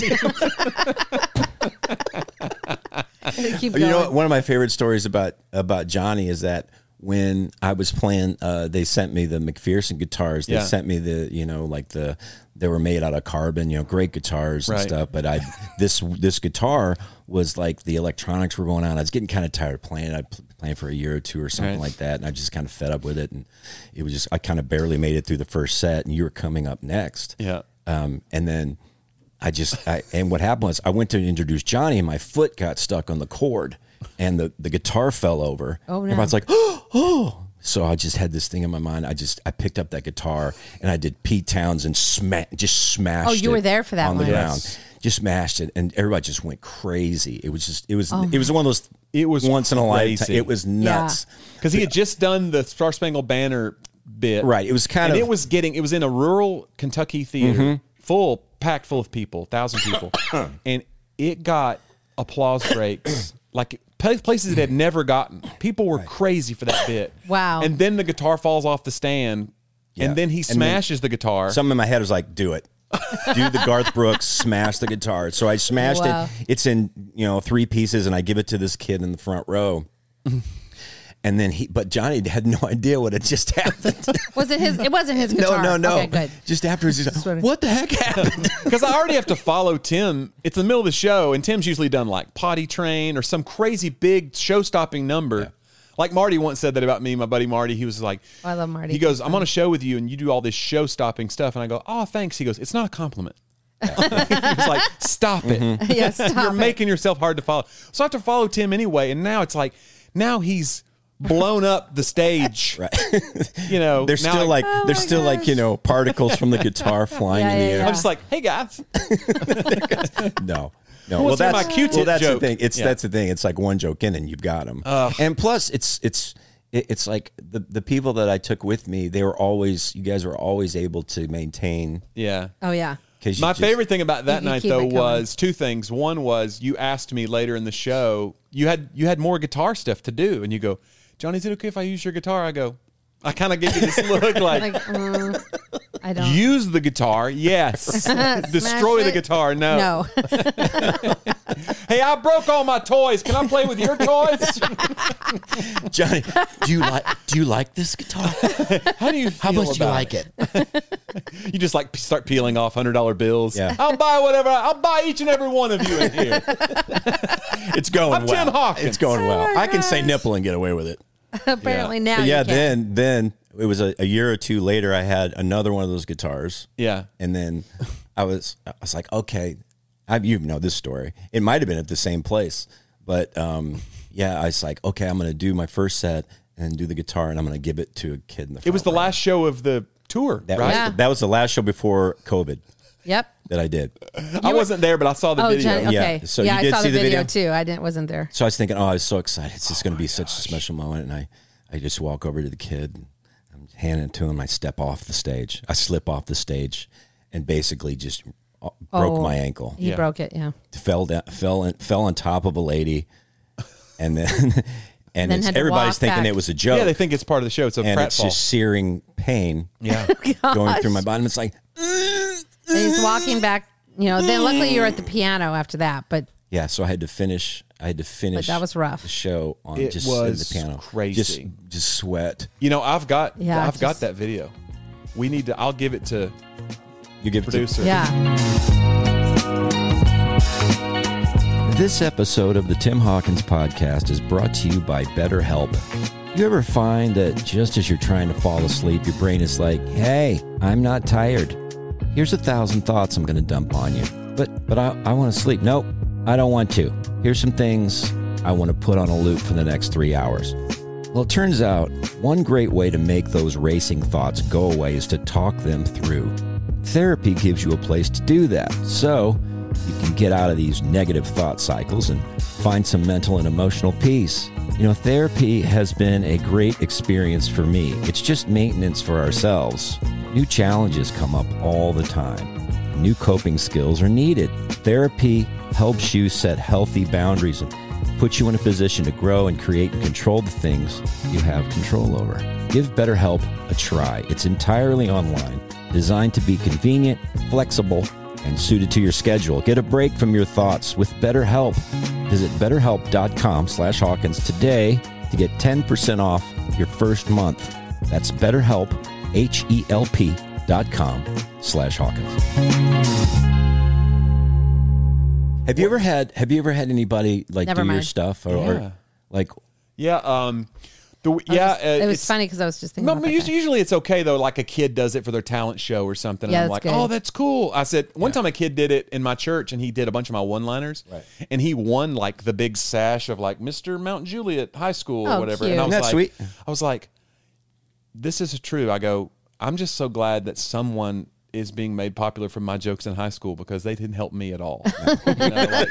Keep You know, going. what? One of my favorite stories about about Johnny is that when I was playing, uh, they sent me the McPherson guitars. They Yeah. sent me the, you know, like the they were made out of carbon, you know, great guitars and Right. stuff. But I this this guitar was like the electronics were going on. I was getting kind of tired of playing. I'd pl- playing for a year or two or something Right. like that, and I just kind of fed up with it. And it was just I kind of barely made it through the first set, and you were coming up next. Yeah. Um, and then I just, I, and what happened was I went to introduce Johnny and my foot got stuck on the cord and the, the guitar fell over. Oh, no. Everyone's like, oh, oh. So I just had this thing in my mind. I just, I picked up that guitar and I did Pete Townsend, sma- just smashed Oh, you it were there for that on one. the ground. Yes. Just smashed it. And everybody just went crazy. It was just, it was, Oh, it was one of those, It was once in a lifetime. crazy. It was nuts. Because he had just done the Star Spangled Banner bit. Right. It was kind and of, it was getting, it was in a rural Kentucky theater, full, packed full of people, thousand people. And it got applause breaks, like pla- places it had never gotten. People were crazy for that bit. Wow. And then the guitar falls off the stand, Yeah. and then he And then smashes the guitar. something in my head was like, do it. Do the Garth Brooks, smash the guitar. So I smashed Wow. it. It's in, you know, three pieces, and I give it to this kid in the front row. And then he, but Johnny had no idea what had just happened. Was it his? It wasn't his no, guitar. no, no. Okay, good. Just afterwards, he's like, what the heck happened? Because I already have to follow Tim. It's the middle of the show, and Tim's usually done like Potty Train or some crazy big show-stopping number. Yeah. Like Marty once said that about me, my buddy Marty. He was like, I love Marty. He goes, I'm on a show with you, and you do all this show-stopping stuff. And I go, oh, thanks. He goes, it's not a compliment. He was like, stop it. Yeah, stop You're it. making yourself hard to follow. So I have to follow Tim anyway. And now it's like, now he's blown up the stage. Right. You know, There's now still I- like, Oh there's my still like, gosh. you know, particles from the guitar flying Yeah, in the yeah, air. yeah. I'm just like, hey guys. No. No, Who well, wants to hear that's my Q-tip well, that's joke? the thing. It's Yeah. that's the thing. It's like one joke in and you've got them. And plus, it's it's it, it's like the the people that I took with me. They were always you guys were always able to maintain. Yeah. Oh yeah. Cause you My just- favorite thing about that You night keep though it going. was two things. One was you asked me later in the show, you had you had more guitar stuff to do, and you go, Johnny, is it okay if I use your guitar? I go, I kind of give you this look like, Like mm, I don't. use the guitar, yes. Destroy the it? guitar, no. No. Hey, I broke all my toys. Can I play with your toys? Johnny, do you like do you like this guitar? How do you feel How much do you about like it? You just like start peeling off hundred dollar bills. Yeah. I'll buy whatever. I'll buy each and every one of you in here. It's going I'm well. Tim Hawkins. It's going well. Oh my I can say gosh. nipple and get away with it. Apparently now. But yeah, you can. then then it was a, a year or two later. I had another one of those guitars. Yeah. And then I was I was like, okay, I you know this story. It might have been at the same place, but um, yeah, I was like, okay, I'm going to do my first set and do the guitar, and I'm going to give it to a kid in the. It was the front row. last show of the tour, That right? was Yeah. the, that was the last show before COVID Yep. that I did. I wasn't there, but I saw the Oh, video. Johnny, Yeah. okay. So yeah, you I did saw see the the video, video? too. I didn't wasn't there. So I was thinking, oh, I was so excited. It's just going to be such a special moment, and I, I just walk over to the kid, and I'm handing it to him. I step off the stage. I slip off the stage, and basically just uh, broke Oh. my ankle. He Yeah. broke it. Yeah. Fell down, fell in, fell on top of a lady, and then and Then it's, had to everybody's walk thinking back. it was a joke. Yeah, they think it's part of the show. It's a and pratfall. it's just searing pain yeah. going through my body. And it's like, And he's walking back. You know. Then luckily you were at the piano after that, but yeah. So I had to finish. I had to finish. that was rough. The show on It just was at the piano, crazy. Just, just sweat. You know, I've got Yeah, I've just- got that video. We need to I'll give it to You give it to producer. yeah. This episode of the Tim Hawkins Podcast is brought to you by BetterHelp. You ever find that just as you're trying to fall asleep, your brain is like, hey, I'm not tired. Here's a thousand thoughts I'm going to dump on you. But but I, I want to sleep. Nope, I don't want to. Here's some things I want to put on a loop for the next three hours. Well, it turns out one great way to make those racing thoughts go away is to talk them through. Therapy gives you a place to do that, so you can get out of these negative thought cycles and find some mental and emotional peace. You know, therapy has been a great experience for me. It's just maintenance for ourselves. New challenges come up all the time. New coping skills are needed. Therapy helps you set healthy boundaries and puts you in a position to grow and create and control the things you have control over. Give BetterHelp a try. It's entirely online, designed to be convenient, flexible, and suited to your schedule. Get a break from your thoughts with BetterHelp. Visit betterhelp.com slash Hawkins today to get ten percent off your first month. That's BetterHelp, H-E-L-P dot com slash Hawkins. Have you ever had Have you ever had anybody like Never do your mind. stuff or, Yeah. or like? Yeah. Um, the, I was yeah. just- uh, it was it's- funny because I was just thinking. No, about but that usually, guy. usually it's okay though. Like a kid does it for their talent show or something. Yeah, and I'm that's like, good. oh, that's cool. I said one time a kid did it in my church, and he did a bunch of my one-liners, Right. and he won like the big sash of like Mister Mount Juliet High School or Oh, whatever. cute. And I was Isn't that like, sweet? I was like, this is true. I go, I'm just so glad that someone is being made popular from my jokes in high school because they didn't help me at all. you, know,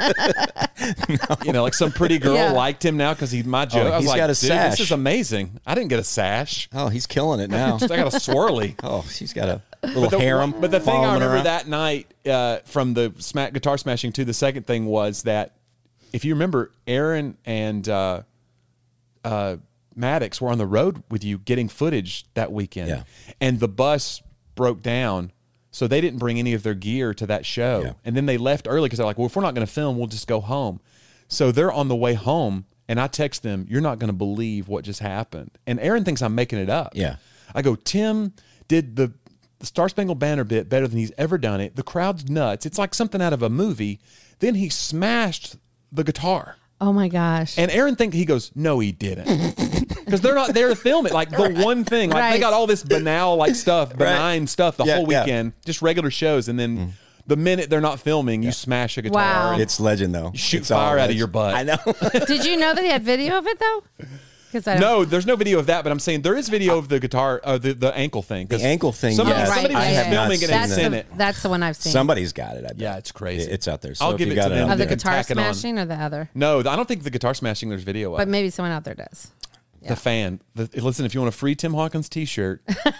like, you know, like some pretty girl Yeah. liked him now because he my joke. Oh, I was he's like, got a dude, sash. this is amazing. I didn't get a sash. Oh, he's killing it now. I got a swirly. Oh, she's got a little But the, harem. but the thing I following remember around. that night uh, from the smack guitar smashing to the second thing was that if you remember, Aaron and uh, uh, Maddox were on the road with you getting footage that weekend, Yeah. and the bus broke down. So they didn't bring any of their gear to that show. Yeah. And then they left early because they're like, well, if we're not going to film, we'll just go home. So they're on the way home, and I text them, you're not going to believe what just happened. And Aaron thinks I'm making it up. Yeah. I go, Tim did the, the Star Spangled Banner bit better than he's ever done it. The crowd's nuts. It's like something out of a movie. Then he smashed the guitar. Oh my gosh. And Aaron think he goes, no, he didn't, because they're not there to film it. Like the one thing, like they Right. got all this banal like stuff, benign stuff the Yeah, whole yeah. weekend, just regular shows, and then the minute they're not filming, you smash a guitar. Wow. and It's legend though. shoot It's all fire out of legend. your butt. I know. Did you know that he had video of it though? Because I don't. No, there's no video of that, but I'm saying there is video of the guitar, uh, the the ankle thing. 'cause The ankle thing, Somebody, yes. somebody Right, was I have not filming it seen and That's sent the, it. that's the one I've seen. Somebody's got it. I bet. Yeah, it's crazy. It's out there. So I'll if give you it got to it them. on Of the They there- can guitar tack it on. smashing or the other? No, I don't think the guitar smashing there's video of. But maybe someone out there does. The fan. The, listen, if you want a free Tim Hawkins T-shirt,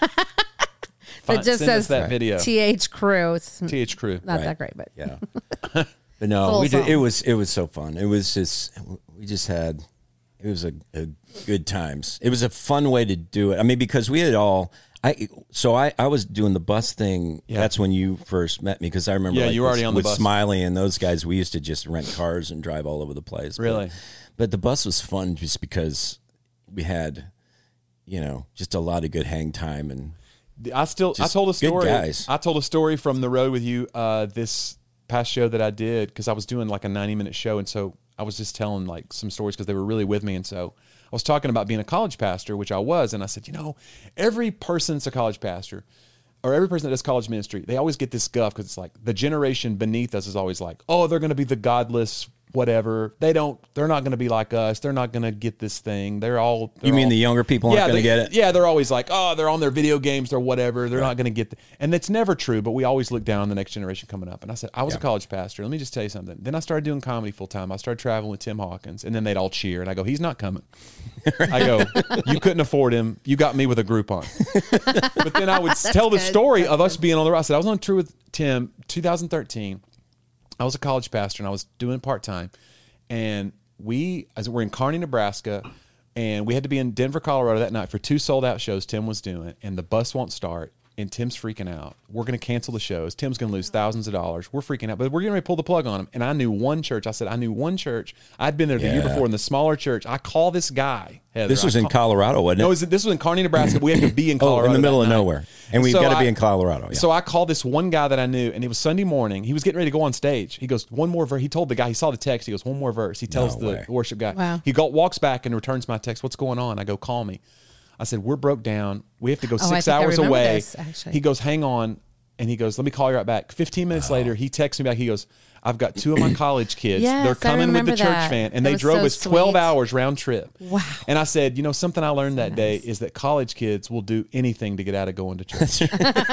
It just send us says that video. T H Crew. It's T H Crew. not Right. that great, but Yeah. But no, Full we did, song. it was it was so fun. It was just we just had it was a, a good times. It was a fun way to do it. I mean, because we had all I so I, I was doing the bus thing. Yeah. That's when you first met me because I remember Yeah, like, you were already with, on the with bus. Smiley and those guys. We used to just rent cars and drive all over the place. But- Really? but the bus was fun just because we had, you know, just a lot of good hang time and. I still I Just told a good story. guys. I told a story from the road with you uh, this past show that I did because I was doing like a ninety minute show, and so I was just telling like some stories because they were really with me, and so I was talking about being a college pastor, which I was, and I said, you know, every person's a college pastor. Or every person that does college ministry, they always get this guff because it's like the generation beneath us is always like, oh, they're going to be the godless, whatever. They don't. They're not going to be like us. They're not going to get this thing. They're all. They're You mean all- the younger people aren't yeah, going to they- get it? Yeah, they're always like, oh, they're on their video games or whatever. They're not going to get the, and it's never true, but we always look down on the next generation coming up. And I said, I was a college pastor. Let me just tell you something. Then I started doing comedy full time. I started traveling with Tim Hawkins, and then they'd all cheer. And I go, he's not coming. I go, you couldn't afford him. You got me with a Groupon. But then I would tell the good. story of us being on the road. I said, I was on tour with Tim two thousand thirteen. I was a college pastor, and I was doing part time. And we, as we're in Kearney, Nebraska, and we had to be in Denver, Colorado that night for two sold out shows Tim was doing, and the bus won't start, and Tim's freaking out. We're going to cancel the shows. Tim's going to lose thousands of dollars. We're freaking out, but we're getting ready to pull the plug on him. And I knew one church. I said, I knew one church. I'd been there the year Yeah. before in the smaller church. I call this guy, Heather. This was I in call- Colorado, wasn't it? No, it was- this was in Kearney, Nebraska. We had to be in Oh, Colorado in the middle that of night. nowhere. And we've So got to be I- in Colorado. Yeah. So I called this one guy that I knew, and it was Sunday morning. He was getting ready to go on stage. He goes, one more verse. He told the guy, he saw the text. He goes, one more verse. He tells No the way. worship guy. Wow. He go, walks back and returns my text. What's going on? I go, call me. I said, we're broke down. We have to go Oh, I six think I hours remember away. this, actually. He goes, hang on. And he goes, let me call you right back. fifteen minutes later, he texts me back. He goes, I've got two of my college kids. Yes, They're I coming with the remember church that. van. And That they was drove so us twelve sweet. hours round trip. Wow. And I said, you know, something I learned that day is that college kids will do anything to get out of going to church.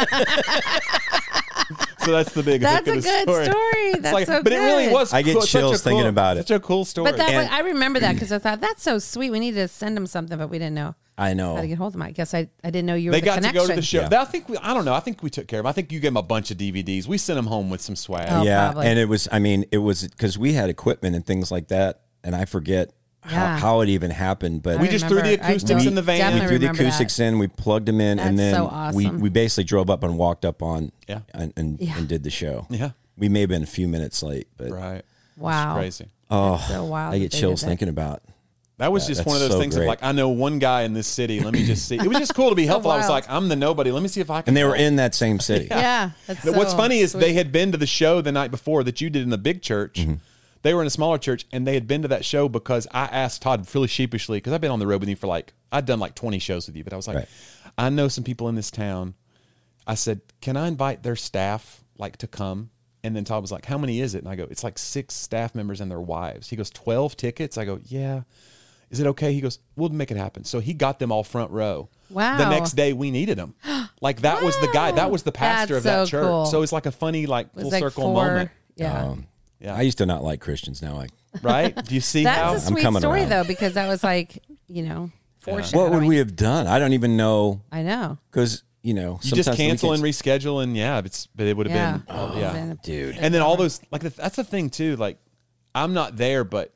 So that's the big That's hook a of the good story. story. It's That's like- so But it really good. was I get cool- such a chills thinking cool- about it. Such a cool story. But that And- was, I remember that because I thought that's so sweet. We need to send him something, but we didn't know I know. how to get hold of him. I guess I, I didn't know you were they the got connection. to go to the show. Yeah. I think we, I don't know. I think we took care of him. I think you gave him a bunch of D V Ds. We sent him home with some swag. Oh, yeah, probably. and it was. I mean, it was because we had equipment and things like that, and I forget Yeah. how, how it even happened. But We just threw the remember- I acoustics do in the van. we definitely threw the remember acoustics that. in, we plugged them in, and That's then so awesome. we we basically drove up and walked up on Yeah. and and, Yeah. and did the show. Yeah. We may have been a few minutes late, but Right. Wow. It's crazy. oh, so wild I that get they chills did that. thinking about. That was Yeah, just that's one of those so things of great. like, I know one guy in this city. Let me just see. It was just cool to be helpful. I was wild. like, I'm the nobody. Let me see if I can. And they were help. in that same city. Yeah. That's What's so funny is sweet. they had been to the show the night before that you did in the big church. Mm-hmm. They were in a smaller church, and they had been to that show because I asked Todd really sheepishly, because I've been on the road with you for like, I'd done like twenty shows with you, but I was like, Right. I know some people in this town. I said, can I invite their staff like to come? And then Todd was like, how many is it? And I go, it's like six staff members and their wives. He goes, twelve tickets? I go, yeah. Is it okay? He goes, we'll make it happen. So he got them all front row. Wow. The next day we needed them. Like that was the guy, that was the pastor That's of that so church. cool. So it's like a funny, like It was full like circle four- moment. Yeah. Um, Yeah. I used to not like Christians. Now I. Right? Do you see how? That's a I'm sweet coming story around. though, because that was like, you know, foreshadowing. What would we have done? I don't even know I know. because you know You just sometimes the cancel and weekends- reschedule, and yeah, it's but it would have Yeah. been, oh, yeah. Been a- dude. And then all those, like the, that's the thing too. Like, I'm not there, but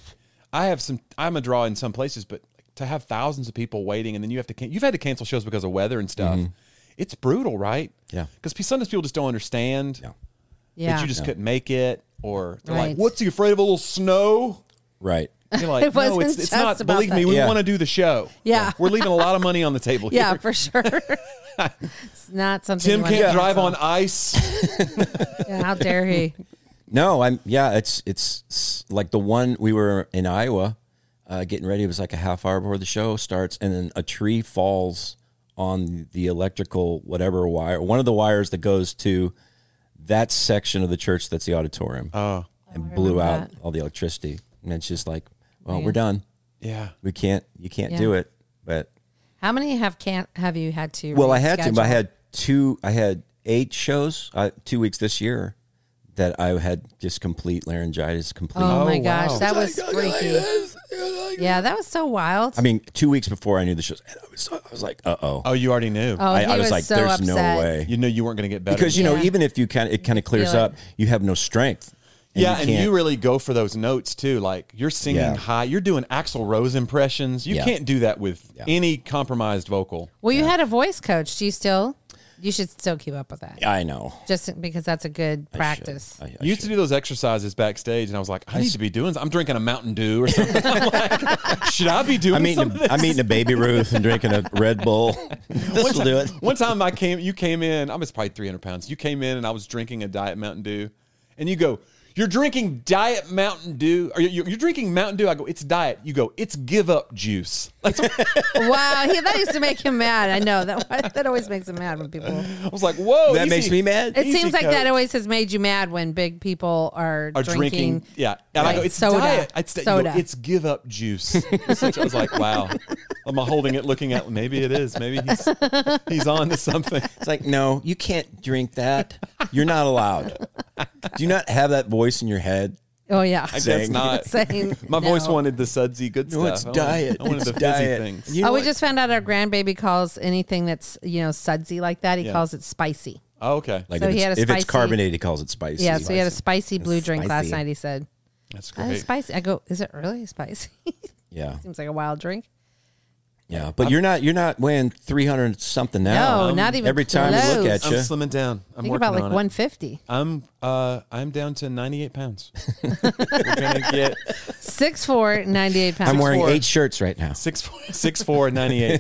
I have some. I'm a draw in some places, but to have thousands of people waiting, and then you have to, can, you've had to cancel shows because of weather and stuff. It's brutal, right? Yeah. Because sometimes people just don't understand Yeah. Yeah. that you just couldn't make it, or they're Right. like, "What's he afraid of a little snow?" Right. You're like, It no, wasn't it's, it's just not. about Believe me, that. we Yeah. want to do the show. Yeah. We're leaving a lot of money on the table here. Yeah, for sure. It's not something Tim you wanna can't cancel. drive on ice. Yeah, how dare he? No, I'm. Yeah, it's it's s- like the one we were in Iowa, uh, getting ready. It was like a half hour before the show starts, and then a tree falls on the electrical whatever wire, one of the wires that goes to that section of the church that's the auditorium, Oh, and blew remember out that. all the electricity. And it's just like, well, Man. we're done. yeah. We can't. You can't Yeah. do it. But How many have can't have you had to? well, I had to. reschedule? But I had two. I had eight shows. Uh, two weeks this year that I had just complete laryngitis. Complete. Oh, my Oh, gosh, wow. that was freaky. Yeah, that was so wild. I mean, two weeks before I knew the shows, and I was, I was like, uh oh. Oh, you already knew. Oh, I, he I was, was like, so there's upset. no way. You knew you weren't going to get better. Because, you know, Yeah. even if you kind of, it kind of clears feel it. up, you have no strength. yeah, you and can't- you really go for those notes too. Like you're singing Yeah. high, you're doing Axl Rose impressions. You Yeah. can't do that with Yeah. any compromised vocal. Well, you had a voice coach. Do you still? You should still keep up with that, I know. just because that's a good I practice. should. I- I You used to should. do those exercises backstage, and I was like, I need to be doing. I'm drinking a Mountain Dew or something. I'm like, should I be doing I'm eating, some of a, this? I'm eating a Baby Ruth and drinking a Red Bull. This will do it. One time I came, you came in. I was probably three hundred pounds. You came in, and I was drinking a Diet Mountain Dew, and you go, "You're drinking Diet Mountain Dew? Or you're, you're drinking Mountain Dew?" I go, "It's diet." You go, "It's give up juice." That's what, Wow, he, that used to make him mad. I know that that always makes him mad when people. I was like, "Whoa!" That easy. makes me mad. It Easy, seems like coach. that always has made you mad when big people are, Are drinking. drinking, yeah, and I go, Right. "It's Soda. diet." It's, you go, Soda. it's give up juice. It's such- I was like, "Wow." I'm holding it, looking at. Maybe it is. Maybe he's he's on to something. It's like, no, you can't drink that. You're not allowed. Do you not have that voice in your head? Oh yeah, I guess Saying- not. saying My voice no. wanted the sudsy good No, stuff. it's I wanted- diet. I wanted It's the fizzy diet. things. You know Oh, we what? just found out our grandbaby calls anything that's you know sudsy like that. He Yeah. calls it spicy. Oh, okay. Like So if, he it's, had a if it's spicy- carbonated, he calls it spicy. Yeah, so he had a spicy blue drink last spicy. night. He said That's that is great. spicy. I go, is it really spicy? Yeah, Seems like a wild drink. yeah. But you're not you're not weighing three hundred something now. No, not even Every time we look close. at I'm you, slimming down. I'm I think working about like on it. one fifty. I'm uh I'm down to ninety-eight pounds. We're gonna get six four, ninety-eight pounds. I'm wearing four. eight shirts right now. six four, six four, ninety-eight,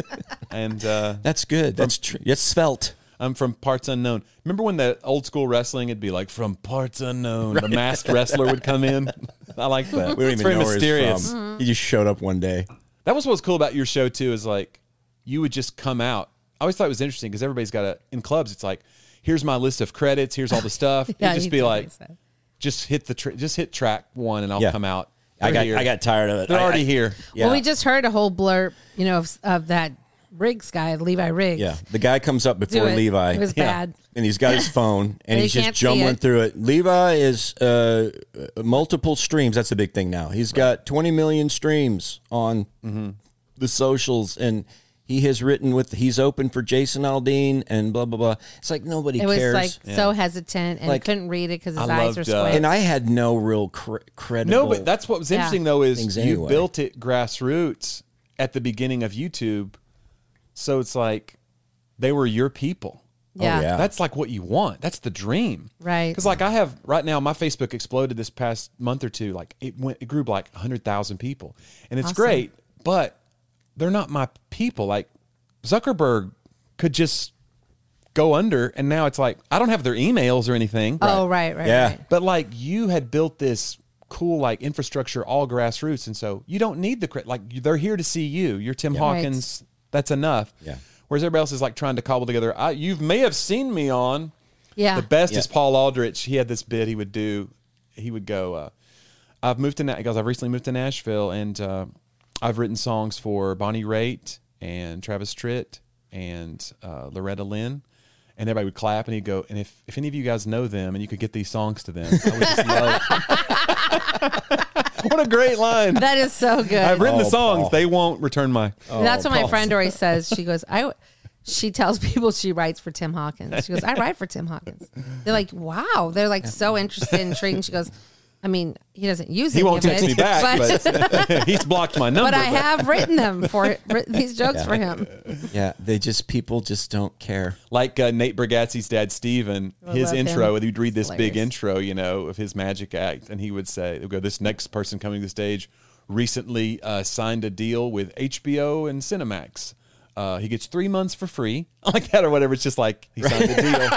and uh, That's good. That's tr- it's svelte. I'm from parts unknown. Remember when the old school wrestling? It'd be like from parts unknown. The masked wrestler would come in. I like that. We don't It's even very know where mysterious. he's from. He just showed up one day. That was what was cool about your show too. Is like you would just come out. I always thought it was interesting because everybody's got a in clubs. It's like here's my list of credits. Here's all the stuff. Yeah, He'd just he be totally like, said. just hit the tra- just hit track one, and I'll Yeah. come out. I They're got here. I got tired of it. They're I- already I- here. Yeah. Well, we just heard a whole blurb, you know, of, of that Riggs guy, Levi Riggs. Yeah, the guy comes up Do before it. Levi. It was Yeah. bad. And he's got his phone, and he he's just can't see jumbling it. through it. Levi is uh, uh, multiple streams. That's a big thing now. He's got twenty million streams on the socials, and he has written with. He's open for Jason Aldean and blah blah blah. It's like nobody It was cares. like so hesitant and Like, couldn't read it because his I eyes were loved, uh, squinted. and I had no real cre- credible. No, but that's what was Yeah. interesting though is Things you anyway. built it grassroots at the beginning of YouTube, so it's like they were your people. yeah. yeah. That's like what you want. That's the dream, Right. Because like I have right now, my Facebook exploded this past month or two. Like it went, it grew by like a hundred thousand people, and it's Awesome. great. But they're not my people. Like Zuckerberg could just go under, and now it's like I don't have their emails or anything. Oh, right, right, Yeah. right. But like you had built this cool like infrastructure, all grassroots, and so you don't need the credit. Like they're here to see you. You're Tim Hawkins. That's enough. Yeah. Whereas everybody else is like trying to cobble together. I, you may have seen me on. Yeah. The best Yeah. is Paul Aldrich. He had this bit he would do. He would go, uh, I've moved to, Na- he goes, I've recently moved to Nashville, and uh, I've written songs for Bonnie Raitt and Travis Tritt and uh, Loretta Lynn. And everybody would clap, and he'd go, and if, if any of you guys know them and you could get these songs to them, I would just love. What a great line. That is so good. I've written the Oh, songs. Paul. They won't return my. That's what my Paul. friend always says. She goes, I. She tells people she writes for Tim Hawkins. She goes, I write for Tim Hawkins. They're like, wow. They're like so interested and intrigued. She goes, I mean, he doesn't use He any won't of text it, me back, but, but he's blocked my number. but I have written them for written these jokes for him. Yeah, they just people just don't care. Like uh, Nate Bargatze's dad, Steven, I his love intro, him. he'd read this big Hilarious. intro, you know, of his magic act, and he would say, he'd go, this next person coming to the stage recently uh, signed a deal with H B O and Cinemax. Uh, he gets three months for free, like that or whatever. It's just like he signed a deal.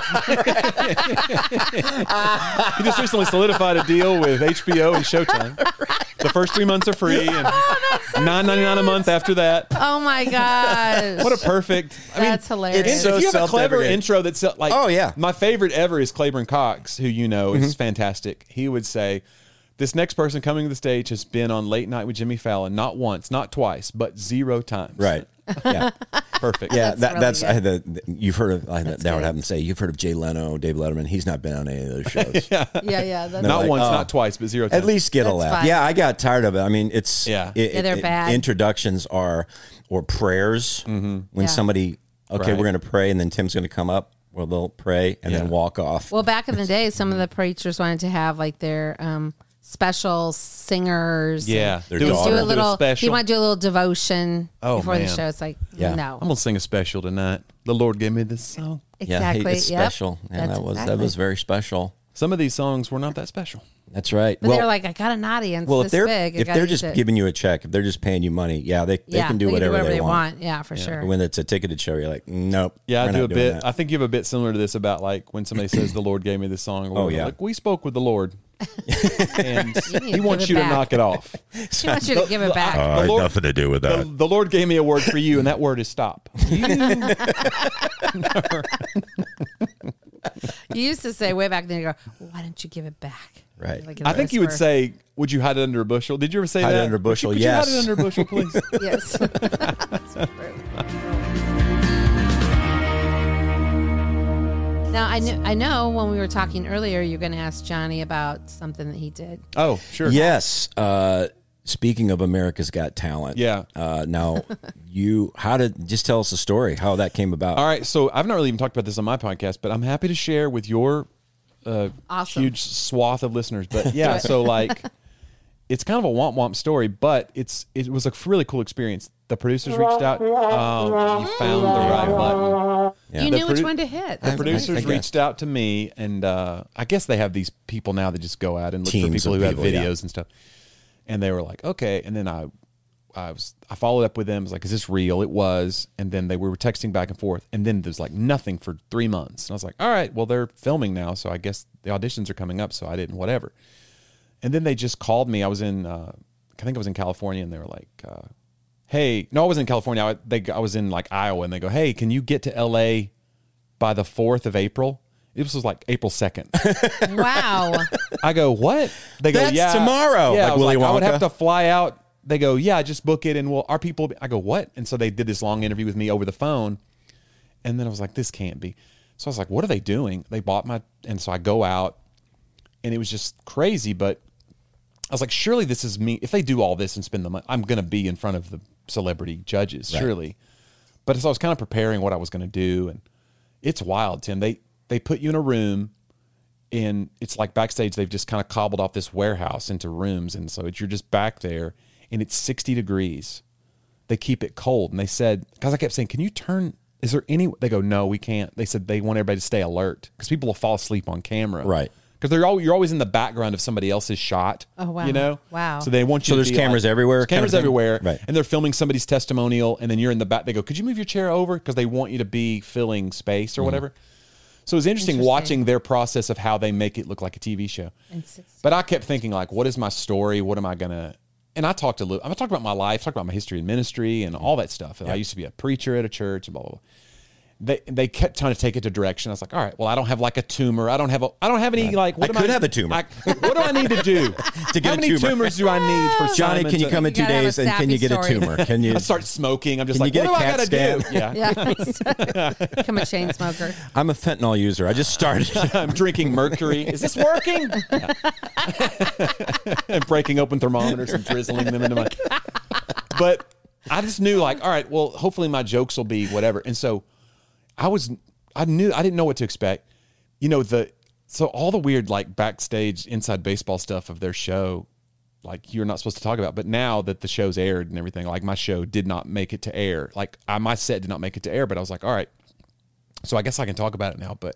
He just recently solidified a deal with H B O and Showtime. The first three months are free, and nine ninety nine a month after that. Oh my gosh. What a perfect! I mean, That's hilarious. it's so if you have a clever self-deprecating. intro that's uh, like, Oh, yeah. my favorite ever is Claiborne Cox, who you know is fantastic. He would say, "This next person coming to the stage has been on Late Night with Jimmy Fallon, not once, not twice, but zero times." Right. Yeah. Perfect. Yeah, That's that, really that's good. I had the, you've heard of I had That's that would good. happen to say you've heard of Jay Leno, Dave Letterman. He's not been on any of those shows. yeah, yeah. That's Not like, once, oh. not twice, but zero times. At least get a That's laugh. fine. Yeah, I got tired of it. I mean, it's Yeah. it- Yeah, they're it- bad. Introductions are or prayers when Yeah. somebody okay, Right. we're going to pray, and then Tim's going to come up. Well, they'll pray and Yeah. then walk off. Well, back in the day, some of the preachers wanted to have like their um, special singers. Yeah. and Their he would daughter. do a Do a little. special. He might do a little devotion Oh, before the man. show. It's like, Yeah. no, I'm gonna sing a special tonight. The Lord gave me this song. exactly. Yeah, hey, it's Yep. special. Yeah, That's that was that exactly. was very special. Some of these songs were not that special. That's right. But well, they're like, I got an audience. well, this if they're big. I if gotta they're use just it. giving you a check, if they're just paying you money, yeah, they, they yeah, can do whatever they, want. Yeah, for sure. But when it's a ticketed show, you're like, nope. Yeah, we're I do not a doing bit. that. I think you have a bit similar to this about like when somebody says the Lord gave me this song. Or Oh, whatever. yeah. Like we spoke with the Lord, and You need He to wants give you it to back. knock it off. She wants you to give it back. The Lord- to do with The, the Lord gave me a word for you, and that word is stop. You used to say way back then, you go, why don't you give it back? Right. Like in a I think you would whisper. say, "Would you hide it under a bushel?" Did you ever say Hide it that? under a bushel, Could you, yes. Could you hide it under a bushel, please? Yes. That's true. Now I know I know when we were talking earlier, you're going to ask Johnny about something that he did. Oh, sure. Yes. Uh, speaking of America's Got Talent. Yeah. Uh, now, you, how did, just tell us a story, how that came about. All right. So I've not really even talked about this on my podcast, but I'm happy to share with your uh, Awesome. huge swath of listeners. But yeah, Do it. so like, it's kind of a womp womp story, but it's it was a really cool experience. The producers reached out. Oh, you found the right button. Yeah. You The knew which produ- one to hit. The That's producers I guess. reached out to me, and uh, I guess they have these people now that just go out and look Teams for people of who people, have yeah. videos and stuff. And they were like, okay. And then I, I was I followed up with them. I was like, is this real? It was. And then they we were texting back and forth. And then there's like nothing for three months. And I was like, all right, well they're filming now, so I guess the auditions are coming up. So I didn't whatever. And then they just called me. I was in, uh, I think I was in California, and they were like, uh, hey, no, I was in California. I, they, I was in like Iowa, and they go, hey, can you get to L A by the fourth of April? It was like April second. Wow. I go, what? They go, That's yeah. tomorrow, Yeah, like I was Willy like, I would Wonka. have to fly out. They go, yeah, just book it and we'll, our people, I go, what? And so they did this long interview with me over the phone. And then I was like, this can't be. So I was like, what are they doing? They bought my, and so I go out and it was just crazy. But I was like, surely this is me. If they do all this and spend the money, I'm going to be in front of the celebrity judges, Right. surely. But so I was kind of preparing what I was going to do. And it's wild, Tim. They, they put you in a room and it's like backstage. They've just kind of cobbled off this warehouse into rooms. And so you're just back there and it's sixty degrees. They keep it cold. And they said, because I kept saying, can you turn, is there any, they go, no, we can't. They said they want everybody to stay alert because people will fall asleep on camera. Right. Because they're all, you're always in the background of somebody else's shot. Oh, wow. You know? Wow. So they want you So to there's be cameras like- everywhere there's kind of cameras thing? everywhere. Right. And they're filming somebody's testimonial. And then you're in the back. They go, could you move your chair over? Because they want you to be filling space or Mm-hmm. whatever. So it was interesting, Interesting. watching their process of how they make it look like a T V show. And six- But I kept thinking, like, what is my story? What am I going to... And I talked a little... I talked about my life, talked about my history in ministry and all that stuff. And I used to be a preacher at a church and blah, blah, blah. They they kept trying to take it to direction. I was like, all right, well, I don't have like a tumor. I don't have a... I don't have any, like... What I am could have a tumor. I, what do I need to do? To get How a many tumor. tumors do I need for Johnny, Simon can you to- come in You two gotta have a days and can you sappy get a story. tumor? Can you? I start smoking. I'm just Can like, you get what a do I got CAT to do? scan? Yeah. Yeah. Become a chain smoker. I'm a fentanyl user. I just started. I'm drinking mercury. Is this working? And breaking open thermometers and drizzling them into my. But I just knew, like, all right, well, hopefully my jokes will be whatever. And so I was, I knew, I didn't know what to expect. You know, the, so all the weird, like, backstage inside baseball stuff of their show, like, you're not supposed to talk about. But now that the show's aired and everything, like, my show did not make it to air. Like, I, my set did not make it to air, but I was like, all right. So I guess I can talk about it now. But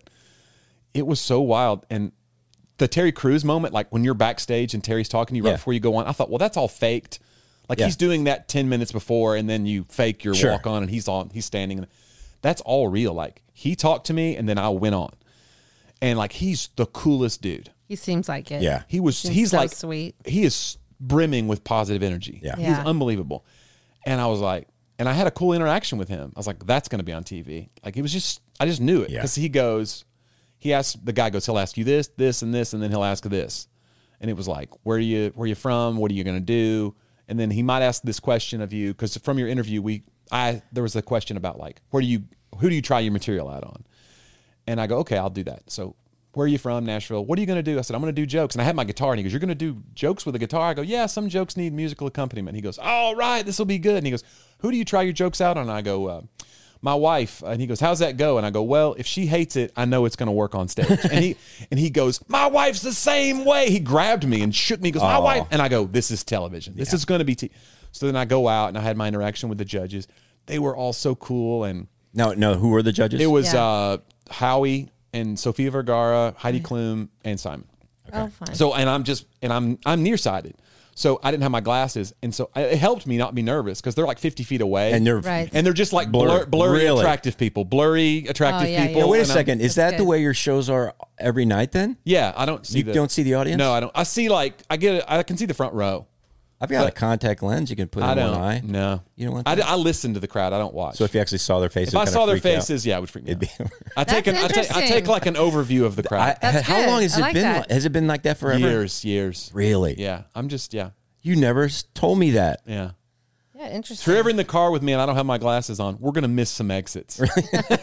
it was so wild. And the Terry Crews moment, like when you're backstage and Terry's talking to you right Yeah. before you go on, I thought, well, that's all faked. Like Yeah. he's doing that ten minutes before and then you fake your Sure. walk on and he's on, he's standing. That's all real. Like he talked to me and then I went on. And like he's the coolest dude. He seems like it. Yeah. He was, Seems he's so like, sweet. he is brimming with positive energy. Yeah. He's Yeah. unbelievable. And I was like, and I had a cool interaction with him. I was like, that's going to be on T V. Like it was just, I just knew it Yeah. because he goes, he asks, the guy goes, he'll ask you this, this, and this, and then he'll ask this. And it was like, where are you, where are you from? What are you going to do? And then he might ask this question of you. Cause from your interview, we, I, there was a question about like, where do you, who do you try your material out on? And I go, okay, I'll do that. So where are you from? Nashville. What are you going to do? I said, I'm going to do jokes. And I had my guitar and he goes, you're going to do jokes with a guitar? I go, yeah, some jokes need musical accompaniment. He goes, all right, this will be good. And he goes, who do you try your jokes out on? And I go, uh, my wife. And he goes, how's that go? And I go, well, if she hates it, I know it's going to work on stage. And he, and he goes, my wife's the same way. He grabbed me and shook me. He goes, my Oh. wife. And I go, this is television. This is going to be, t-. So then I go out and I had my interaction with the judges. They were all so cool. And No, no. Who were the judges? it was Yeah. uh, Howie and Sofia Vergara, Heidi Klum, and Simon. Oh, fine. So, and I'm just, and I'm, I'm nearsighted. So I didn't have my glasses. And so it helped me not be nervous because they're like fifty feet away. and they're Right. and they're just like Blur- blur, blurry, really? attractive people, blurry, attractive Oh, yeah, people. yeah. Wait a And I'm- second. Is That's that the good. way your shows are every night? Then Yeah, I don't see you the, don't see the audience. No, I don't. I see like, I get it. I can see the front row. I've got but- a contact lens you can put I in don't. one eye. No. You don't want I, that? I listen to the crowd. I don't watch. So if you actually saw their faces, If I kinda saw their freak out. faces, yeah, it would freak me out. It'd be- I take, That's an, I, take, I take interesting. like an overview of the I, crowd. That's how good. long has I it like been? that. Has it been like that forever? Years, years. Really? Yeah. I'm just, yeah. You never s- told me that. Yeah. Yeah, If interesting. you're ever in the car with me and I don't have my glasses on, we're going to miss some exits. Is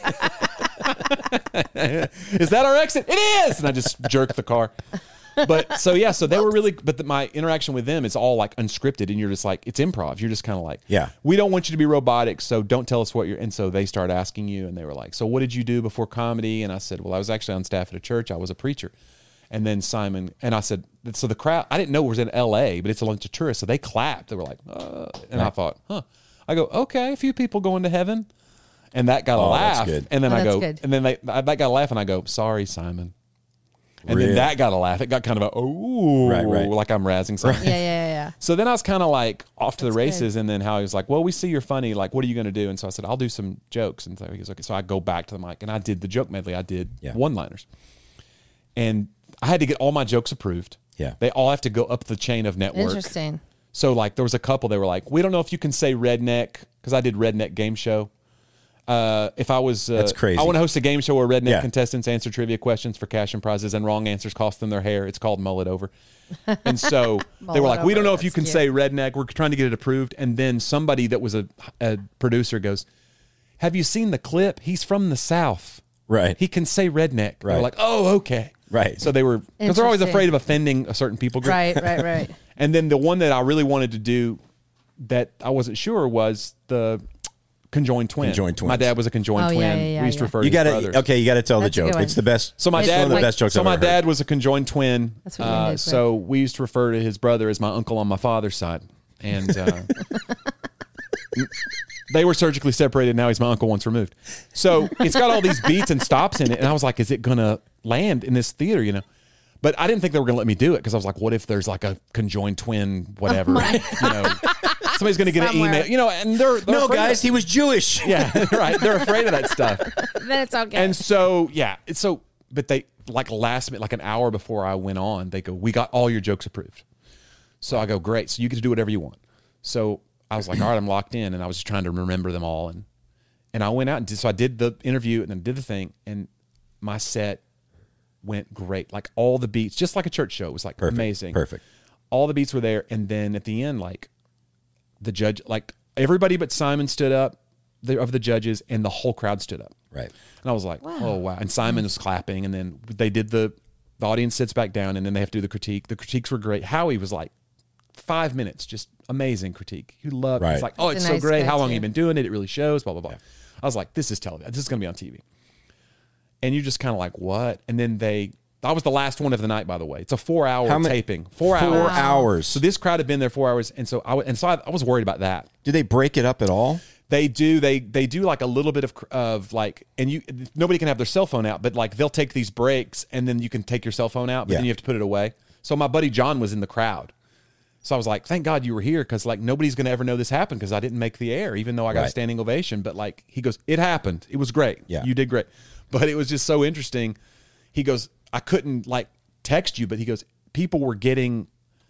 that our exit? It is! And I just jerk the car. But so, yeah, so they were really, but the, my interaction with them is all like unscripted and you're just like, it's improv. You're just kind of like, Yeah. we don't want you to be robotic, so don't tell us what you're, and so they start asking you and they were like, so what did you do before comedy? And I said, well, I was actually on staff at a church. I was a preacher. And then Simon, and I said, so the crowd, I didn't know it was in L A, but it's a bunch of tourists. So they clapped. They were like, uh, and I thought, huh. I go, okay, a few people going to heaven. And that got a Oh, that's laugh. good. And then Oh, I that's go, good. and then they, that got a laugh and I go, sorry, Simon. And Really? then that got a laugh. It got kind of a, oh, Right, right. like I'm razzing something. yeah, yeah, yeah, yeah. So then I was kind of like off to the That's races, good. and then how he was like, "Well, we see you're funny. Like, what are you going to do?" And so I said, "I'll do some jokes." And so he was okay. So I go back to the mic, and I did the joke medley. I did Yeah. one-liners, and I had to get all my jokes approved. Yeah. They all have to go up the chain of network. Interesting. So like, there was a couple. They were like, "We don't know if you can say redneck," because I did redneck game show. Uh, if I was, uh, That's crazy. I want to host a game show where redneck Yeah. contestants answer trivia questions for cash and prizes, and wrong answers cost them their hair. It's called Mullet Over. And so they were like, we don't know if you can That's say redneck. We're trying to get it approved. And then somebody that was a, a producer goes, have you seen the clip? He's from the South. Right. He can say redneck. Right. They're like, oh, okay. Right. So they were, because they're always Interesting. afraid of offending a certain people group. Right, right, right. And then the one that I really wanted to do that I wasn't sure was the conjoined twin. Conjoined twins. My dad was a conjoined Oh, yeah, twin. yeah, yeah, we used to yeah. refer You to got his to brothers. okay. You got to tell That's a the good joke. one. It's the best. So my It's dad, one of the like- best jokes. so I've my ever dad heard. was a conjoined twin. That's what you uh, ended with. so we used to refer to his brother as my uncle on my father's side, and uh, they were surgically separated. Now he's my uncle once removed. So it's got all these beats and stops in it, and I was like, "Is it gonna land in this theater?" You know. But I didn't think they were gonna let me do it because I was like, "What if there's like a conjoined twin, whatever? you know, somebody's gonna get Somewhere. an email. You know, and they're, they're No, afraid of guys, it. he was Jewish. Yeah, right. They're afraid of that stuff. Then it's okay. And so, yeah, it's so, but they, like last minute, like an hour before I went on, they go, we got all your jokes approved. So I go, great. So you get to do whatever you want. So I was like, all right, I'm locked in. And I was just trying to remember them all. And, and I went out and did, so I did the interview and then did the thing. And my set went great. Like all the beats, just like a church show. It was like Perfect. amazing. Perfect. All the beats were there. And then at the end, like the judge, like everybody but Simon stood up the, of the judges, and the whole crowd stood up. Right. And I was like, Wow. oh, wow. And Simon was clapping. And then they did the, the audience sits back down, and then they have to do the critique. The critiques were great. Howie was like five minutes, just amazing critique. You loved it. Right. He's like, oh, It's it's a so nice great. guy, How long too. have you been doing it? It really shows, blah, blah, blah. I was like, this is television. This is going to be on T V. And you're just kind of like, what? And then they, I was the last one of the night, by the way. It's a four hour How ma- taping. Four, Four hours. hours. So this crowd had been there four hours. And so I, w- and so I, I was worried about that. Do they break it up at all? They do. They they do like a little bit of of like, and you nobody can have their cell phone out, but like they'll take these breaks, and then you can take your cell phone out, but Yeah. then you have to put it away. So my buddy John was in the crowd, so I was like, thank God you were here, because like nobody's gonna ever know this happened because I didn't make the air, even though I got a Right. standing ovation. But like he goes, it happened. It was great. Yeah. You did great. But it was just so interesting. He goes, I couldn't like text you, but he goes, people were getting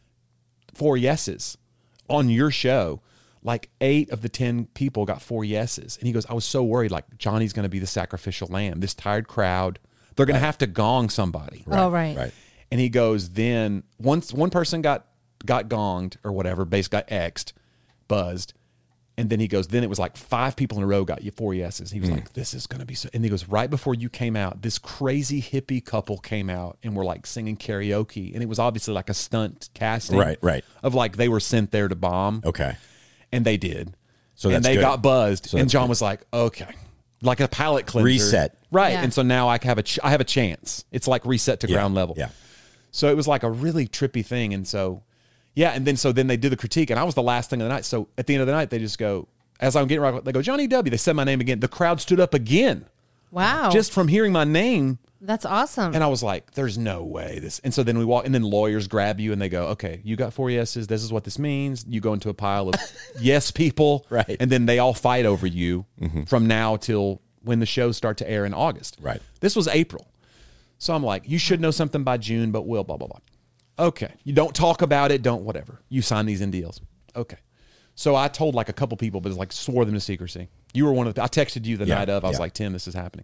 four yeses on your show. Like eight of the ten people got four yeses. And he goes, I was so worried, like Johnny's going to be the sacrificial lamb. This tired crowd, they're going to have to gong somebody. Oh, right. Right. And he goes, then once one person got got gonged or whatever, base got X'd, buzzed. And then he goes, then it was like five people in a row got you four yeses. He was like, this is going to be so. And he goes, right before you came out, this crazy hippie couple came out and were like singing karaoke. And it was obviously like a stunt casting. Right, right. Of like they were sent there to bomb. Okay. And they did. So and that's they good. got buzzed. So and that's John good. was like, okay. Like a palate cleanser. Reset. Right. Yeah. And so now I have a ch- I have a chance. It's like reset to Yeah. ground level. Yeah. So it was like a really trippy thing. And so, yeah. And then, so then they did the critique, and I was the last thing of the night. So at the end of the night, they just go, as I'm getting right, they go, Johnny W. They said my name again. The crowd stood up again Wow. just from hearing my name. That's awesome. And I was like, there's no way this. And so then we walk, and then lawyers grab you and they go, okay, you got four yeses. This is what this means. You go into a pile of yes people. Right. And then they all fight over you from now till when the shows start to air in August. Right. This was April. So I'm like, you should know something by June, but will, blah, blah, blah. Okay. You don't talk about it. Don't, whatever. You sign these N D Ls. Okay. So I told like a couple people, but it's like swore them to secrecy. You were one of the, I texted you the Yeah, night of. I was yeah. like, Tim, this is happening.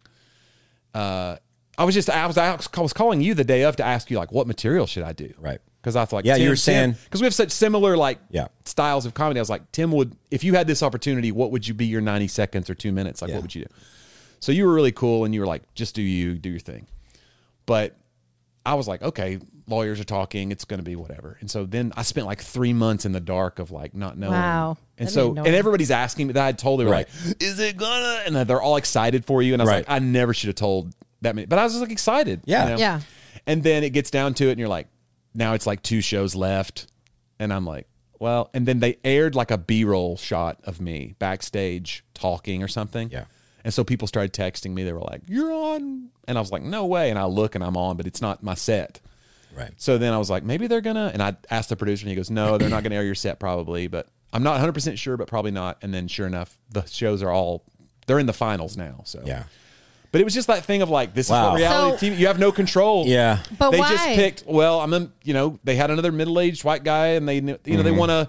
Uh, I was just, I was, I was calling you the day of to ask you like, what material should I do? Right. Because I thought, like, Yeah, Tim, you were saying- because we have such similar like Yeah. styles of comedy. I was like, Tim would, if you had this opportunity, what would you be your ninety seconds or two minutes? Like, Yeah. what would you do? So you were really cool, and you were like, just do you, do your thing. But I was like, okay, lawyers are talking. It's going to be whatever. And so then I spent like three months in the dark of like not knowing. Wow. And That'd so, be and annoying. everybody's asking me that I had told, they were Right. like, is it gonna? And they're all excited for you. And I was Right. like, I never should have told that many, but I was just like excited. Yeah. you know? Yeah. And then it gets down to it, and you're like, now it's like two shows left. And I'm like, well, and then they aired like a B-roll shot of me backstage talking or something. Yeah. And so people started texting me. They were like, you're on. And I was like, no way. And I look, and I'm on, but it's not my set. Right. So then I was like, maybe they're gonna. And I asked the producer, and he goes, no, they're not gonna air your set probably, but I'm not one hundred percent sure, but probably not. And then sure enough, the shows are all, they're in the finals now. So Yeah. But it was just that thing of like, this Wow. is what reality So- T V. You have no control. Yeah. But they why? just picked. Well, I'm, a, you know, they had another middle-aged white guy, and they, knew- you know, Mm-hmm. they want to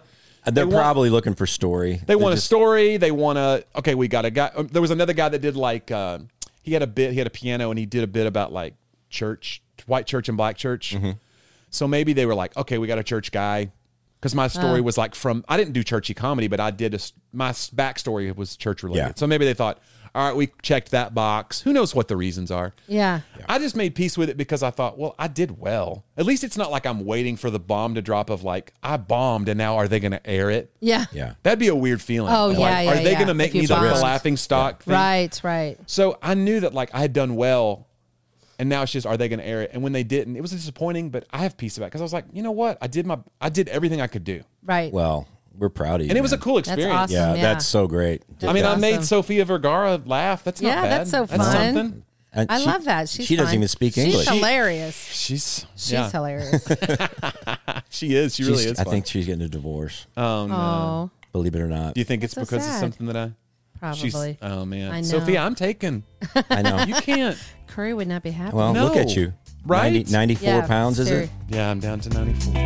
They're want- probably looking for story. They They're want a just- story. They want a okay. We got a guy. um, There was another guy that did like uh, he had a bit. He had a piano and he did a bit about like church, white church and black church. Mm-hmm. So maybe they were like, okay, we got a church guy because my story Oh. was like from. I didn't do churchy comedy, but I did a, s- my s- backstory was church related. Yeah. So maybe they thought, all right, we checked that box. Who knows what the reasons are? Yeah. I just made peace with it because I thought, well, I did well. At least it's not like I'm waiting for the bomb to drop of like, I bombed and now are they going to air it? Yeah. Yeah. That'd be a weird feeling. Oh, Like, yeah, yeah, Are they yeah. going to make If you me the, the bombed. laughing stock thing? Right, right. So I knew that like I had done well and now it's just, are they going to air it? And when they didn't, it was disappointing, but I have peace about it because I was like, you know what? I did my, I did everything I could do. Right. Well, we're proud of you. And it was a man. cool experience. awesome. Yeah, Yeah. that's so great. I mean, I Awesome. made Sofia Vergara laugh. That's not Yeah, bad. that's so That's fun. something. And I she- love that. She's she doesn't fun. even speak She's English. hilarious. She's, She's yeah, hilarious. she is. She really She's- is. I fun. think she's getting a divorce. Oh, no. Oh, Believe it or not. Do you think it's That's so because of sad. something that I, she's, probably. oh man. I know. Sophia, I'm taking. I know. You can't. Curry would not be happy. Well, No. look at you. Right? ninety, ninety-four Yeah, pounds, is seri- it? Yeah, I'm down to ninety-four.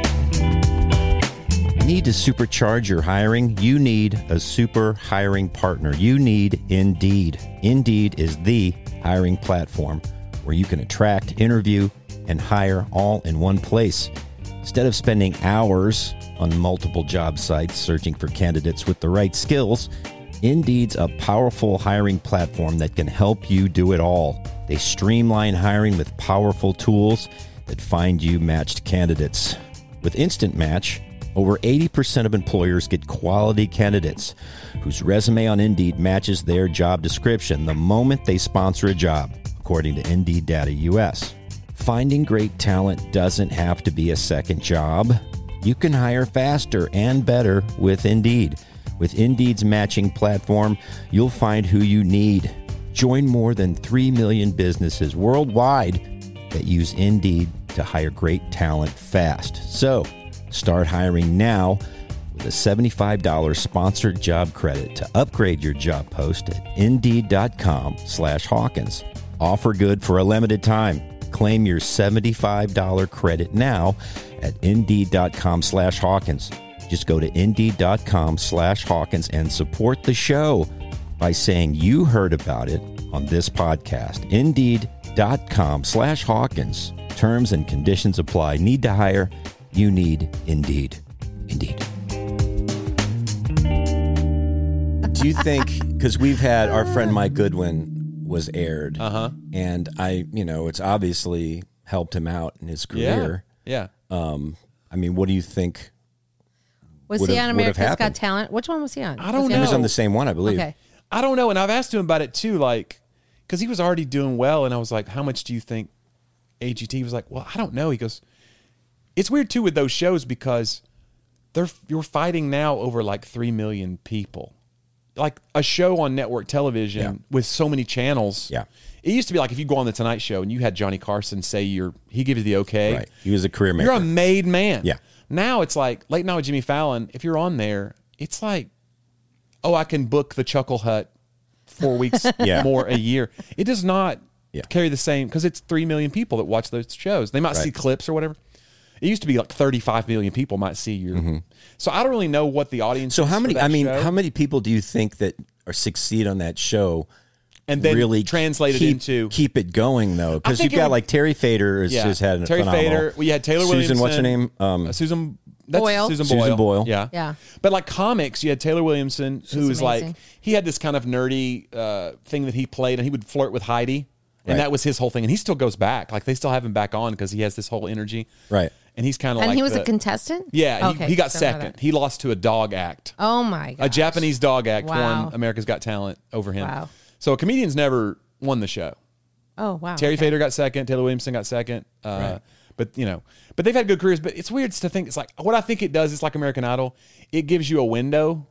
Need to supercharge your hiring? You need a super hiring partner. You need Indeed. Indeed is the hiring platform where you can attract, interview, and hire all in one place. Instead of spending hours on multiple job sites searching for candidates with the right skills, Indeed's a powerful hiring platform that can help you do it all. They streamline hiring with powerful tools that find you matched candidates. With Instant Match, over eighty percent of employers get quality candidates whose resume on Indeed matches their job description the moment they sponsor a job, according to Indeed Data U S. Finding great talent doesn't have to be a second job. You can hire faster and better with Indeed. With Indeed's matching platform, you'll find who you need. Join more than three million businesses worldwide that use Indeed to hire great talent fast. So, start hiring now with a seventy-five dollars sponsored job credit to upgrade your job post at Indeed.com slash Hawkins. Offer good for a limited time. Claim your seventy-five dollars credit now at Indeed.com slash Hawkins. Just go to Indeed.com slash Hawkins and support the show by saying you heard about it on this podcast. Indeed.com slash Hawkins. Terms and conditions apply. Need to hire? You need Indeed. Indeed. Do you think, because we've had our friend Mike Goodwin was aired, Uh-huh. and I, you know, it's obviously helped him out in his Yeah. career. Yeah. Um, I mean, what do you think? Was Would've- he on would've America's Got happened. Talent? Which one was he on? I don't Was He on- was know. on the same one, I believe. Okay. I don't know. And I've asked him about it too, like, because he was already doing well. And I was like, how much do you think A G T? He was like, well, I don't know. He goes, it's weird too with those shows because they're you're fighting now over like three million people. Like a show on network television Yeah. with so many channels. Yeah. It used to be like if you go on the Tonight Show and you had Johnny Carson say you're, he gives you the okay. Right. He was a career maker. You're a made man. Yeah. Now it's like Late Night with Jimmy Fallon. If you're on there, it's like, oh, I can book the Chuckle Hut four weeks Yeah. more a year. It does not Yeah. carry the same because it's three million people that watch those shows. They might Right. see clips or whatever. It used to be like thirty-five million people might see your. So I don't really know what the audience. Mm-hmm. So is how for many? that I mean, show. how many people do you think that are succeed on that show? and then really translated keep, into keep it going though, because think you've it got would- like Terry Fader has yeah. just had a Terry phenomenal. Fader. We had Taylor Susan, Williamson. what's her name? Um, Uh, Susan that's Boyle. Susan Susan Boyle. Boyle. Yeah. Yeah. But like comics, you had Taylor Williamson, who was like, amazing. he had this kind of nerdy uh, thing that he played, and he would flirt with Heidi. And Right. that was his whole thing. And he still goes back. Like, they still have him back on because he has this whole energy. Right. And he's kind of And like. he was the- a contestant? Yeah. Okay, he, he got so I know second. that. He lost to a dog act. Oh, my God. A Japanese dog act Wow. won America's Got Talent over him. Wow. So a comedian's never won the show. Oh, wow. Terry okay. Fader got second. Taylor Williamson got second. Uh, Right. But, you know, but they've had good careers. But it's weird to think, it's like, what I think it does is like American Idol. It gives you a window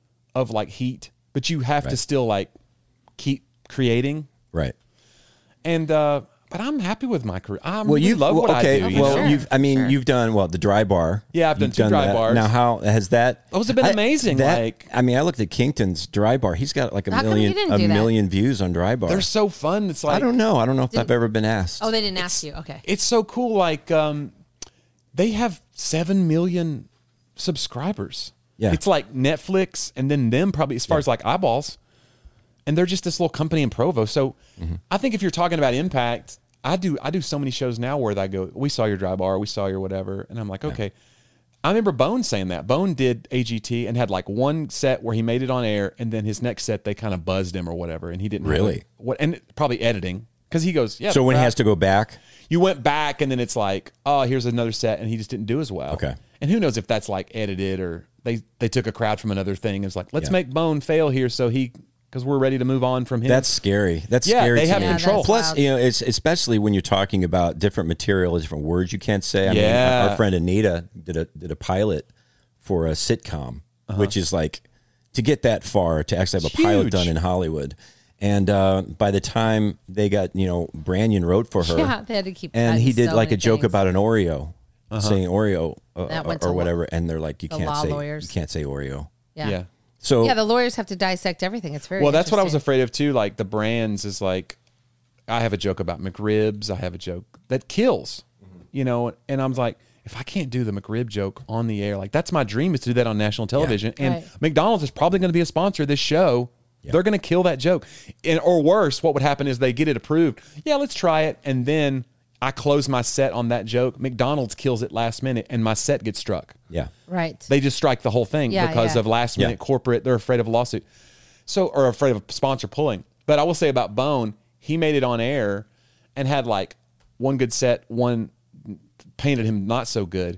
of like heat, but you have to Right. still like keep creating. Right. And, uh, but I'm happy with my career. I Well, really you love well, what okay. I do. You well, know? you've. I mean, Sure. you've done well the dry bar. Yeah, I've done You've two dry that. bars. Now, how has that? Those have been I- amazing, that- like- I mean, I looked at Kington's dry bar. He's got like a How come you million, didn't a do that? million views on dry bar. They're so fun. It's like, I don't know. I don't know if Didn't- I've ever been asked. Oh, they didn't ask you. Okay. it's so cool. Like, um, they have seven million subscribers. Yeah. It's like Netflix and then them probably as far Yeah. as like eyeballs. And they're just this little company in Provo. So Mm-hmm. I think if you're talking about impact, I do I do so many shows now where I go, we saw your dry bar, we saw your whatever. And I'm like, okay. I remember Bone saying that. Bone did A G T and had like one set where he made it on air, and then his next set they kind of buzzed him or whatever, and he didn't have Really? it. What and probably editing because he goes, yeah. So the when he crowd- has to go back, you went back, and then it's like, oh, here's another set, and he just didn't do as well. Okay. And who knows if that's like edited or they they took a crowd from another thing. It's like, let's Yeah. make Bone fail here so he because we're ready to move on from him. that's scary. That's Yeah, scary. they to have me. Yeah, control. that's Plus, wild. you know, it's especially when you're talking about different material, different words you can't say. I mean, Yeah. our friend Anita did a did a pilot for a sitcom, Uh-huh. which is like to get that far to actually have a Huge. pilot done in Hollywood. And uh, by the time they got, you know, Branyan wrote for her, Yeah, they had to keep and he cutting did so like a many joke things. about an Oreo, saying Oreo uh, That went or to whatever, and they're like, you the can't law say lawyers. you can't say Oreo. Yeah. yeah. So Yeah, the lawyers have to dissect everything. It's very Well, that's what I was interesting. afraid of too. Like the brands is like, I have a joke about McRibs. I have a joke that kills, you know, and I'm like, if I can't do the McRib joke on the air, like that's my dream is to do that on national television. And Right. McDonald's is probably going to be a sponsor of this show. They're going to kill that joke. And or worse, what would happen is they get it approved. Yeah, let's try it. And then I close my set on that joke. McDonald's kills it last minute and my set gets struck. yeah, Right. They just strike the whole thing Yeah, because yeah. of last minute Yeah. corporate. They're afraid of a lawsuit. So, or afraid of a sponsor pulling. But I will say about Bone, he made it on air and had like one good set, one painted him not so good.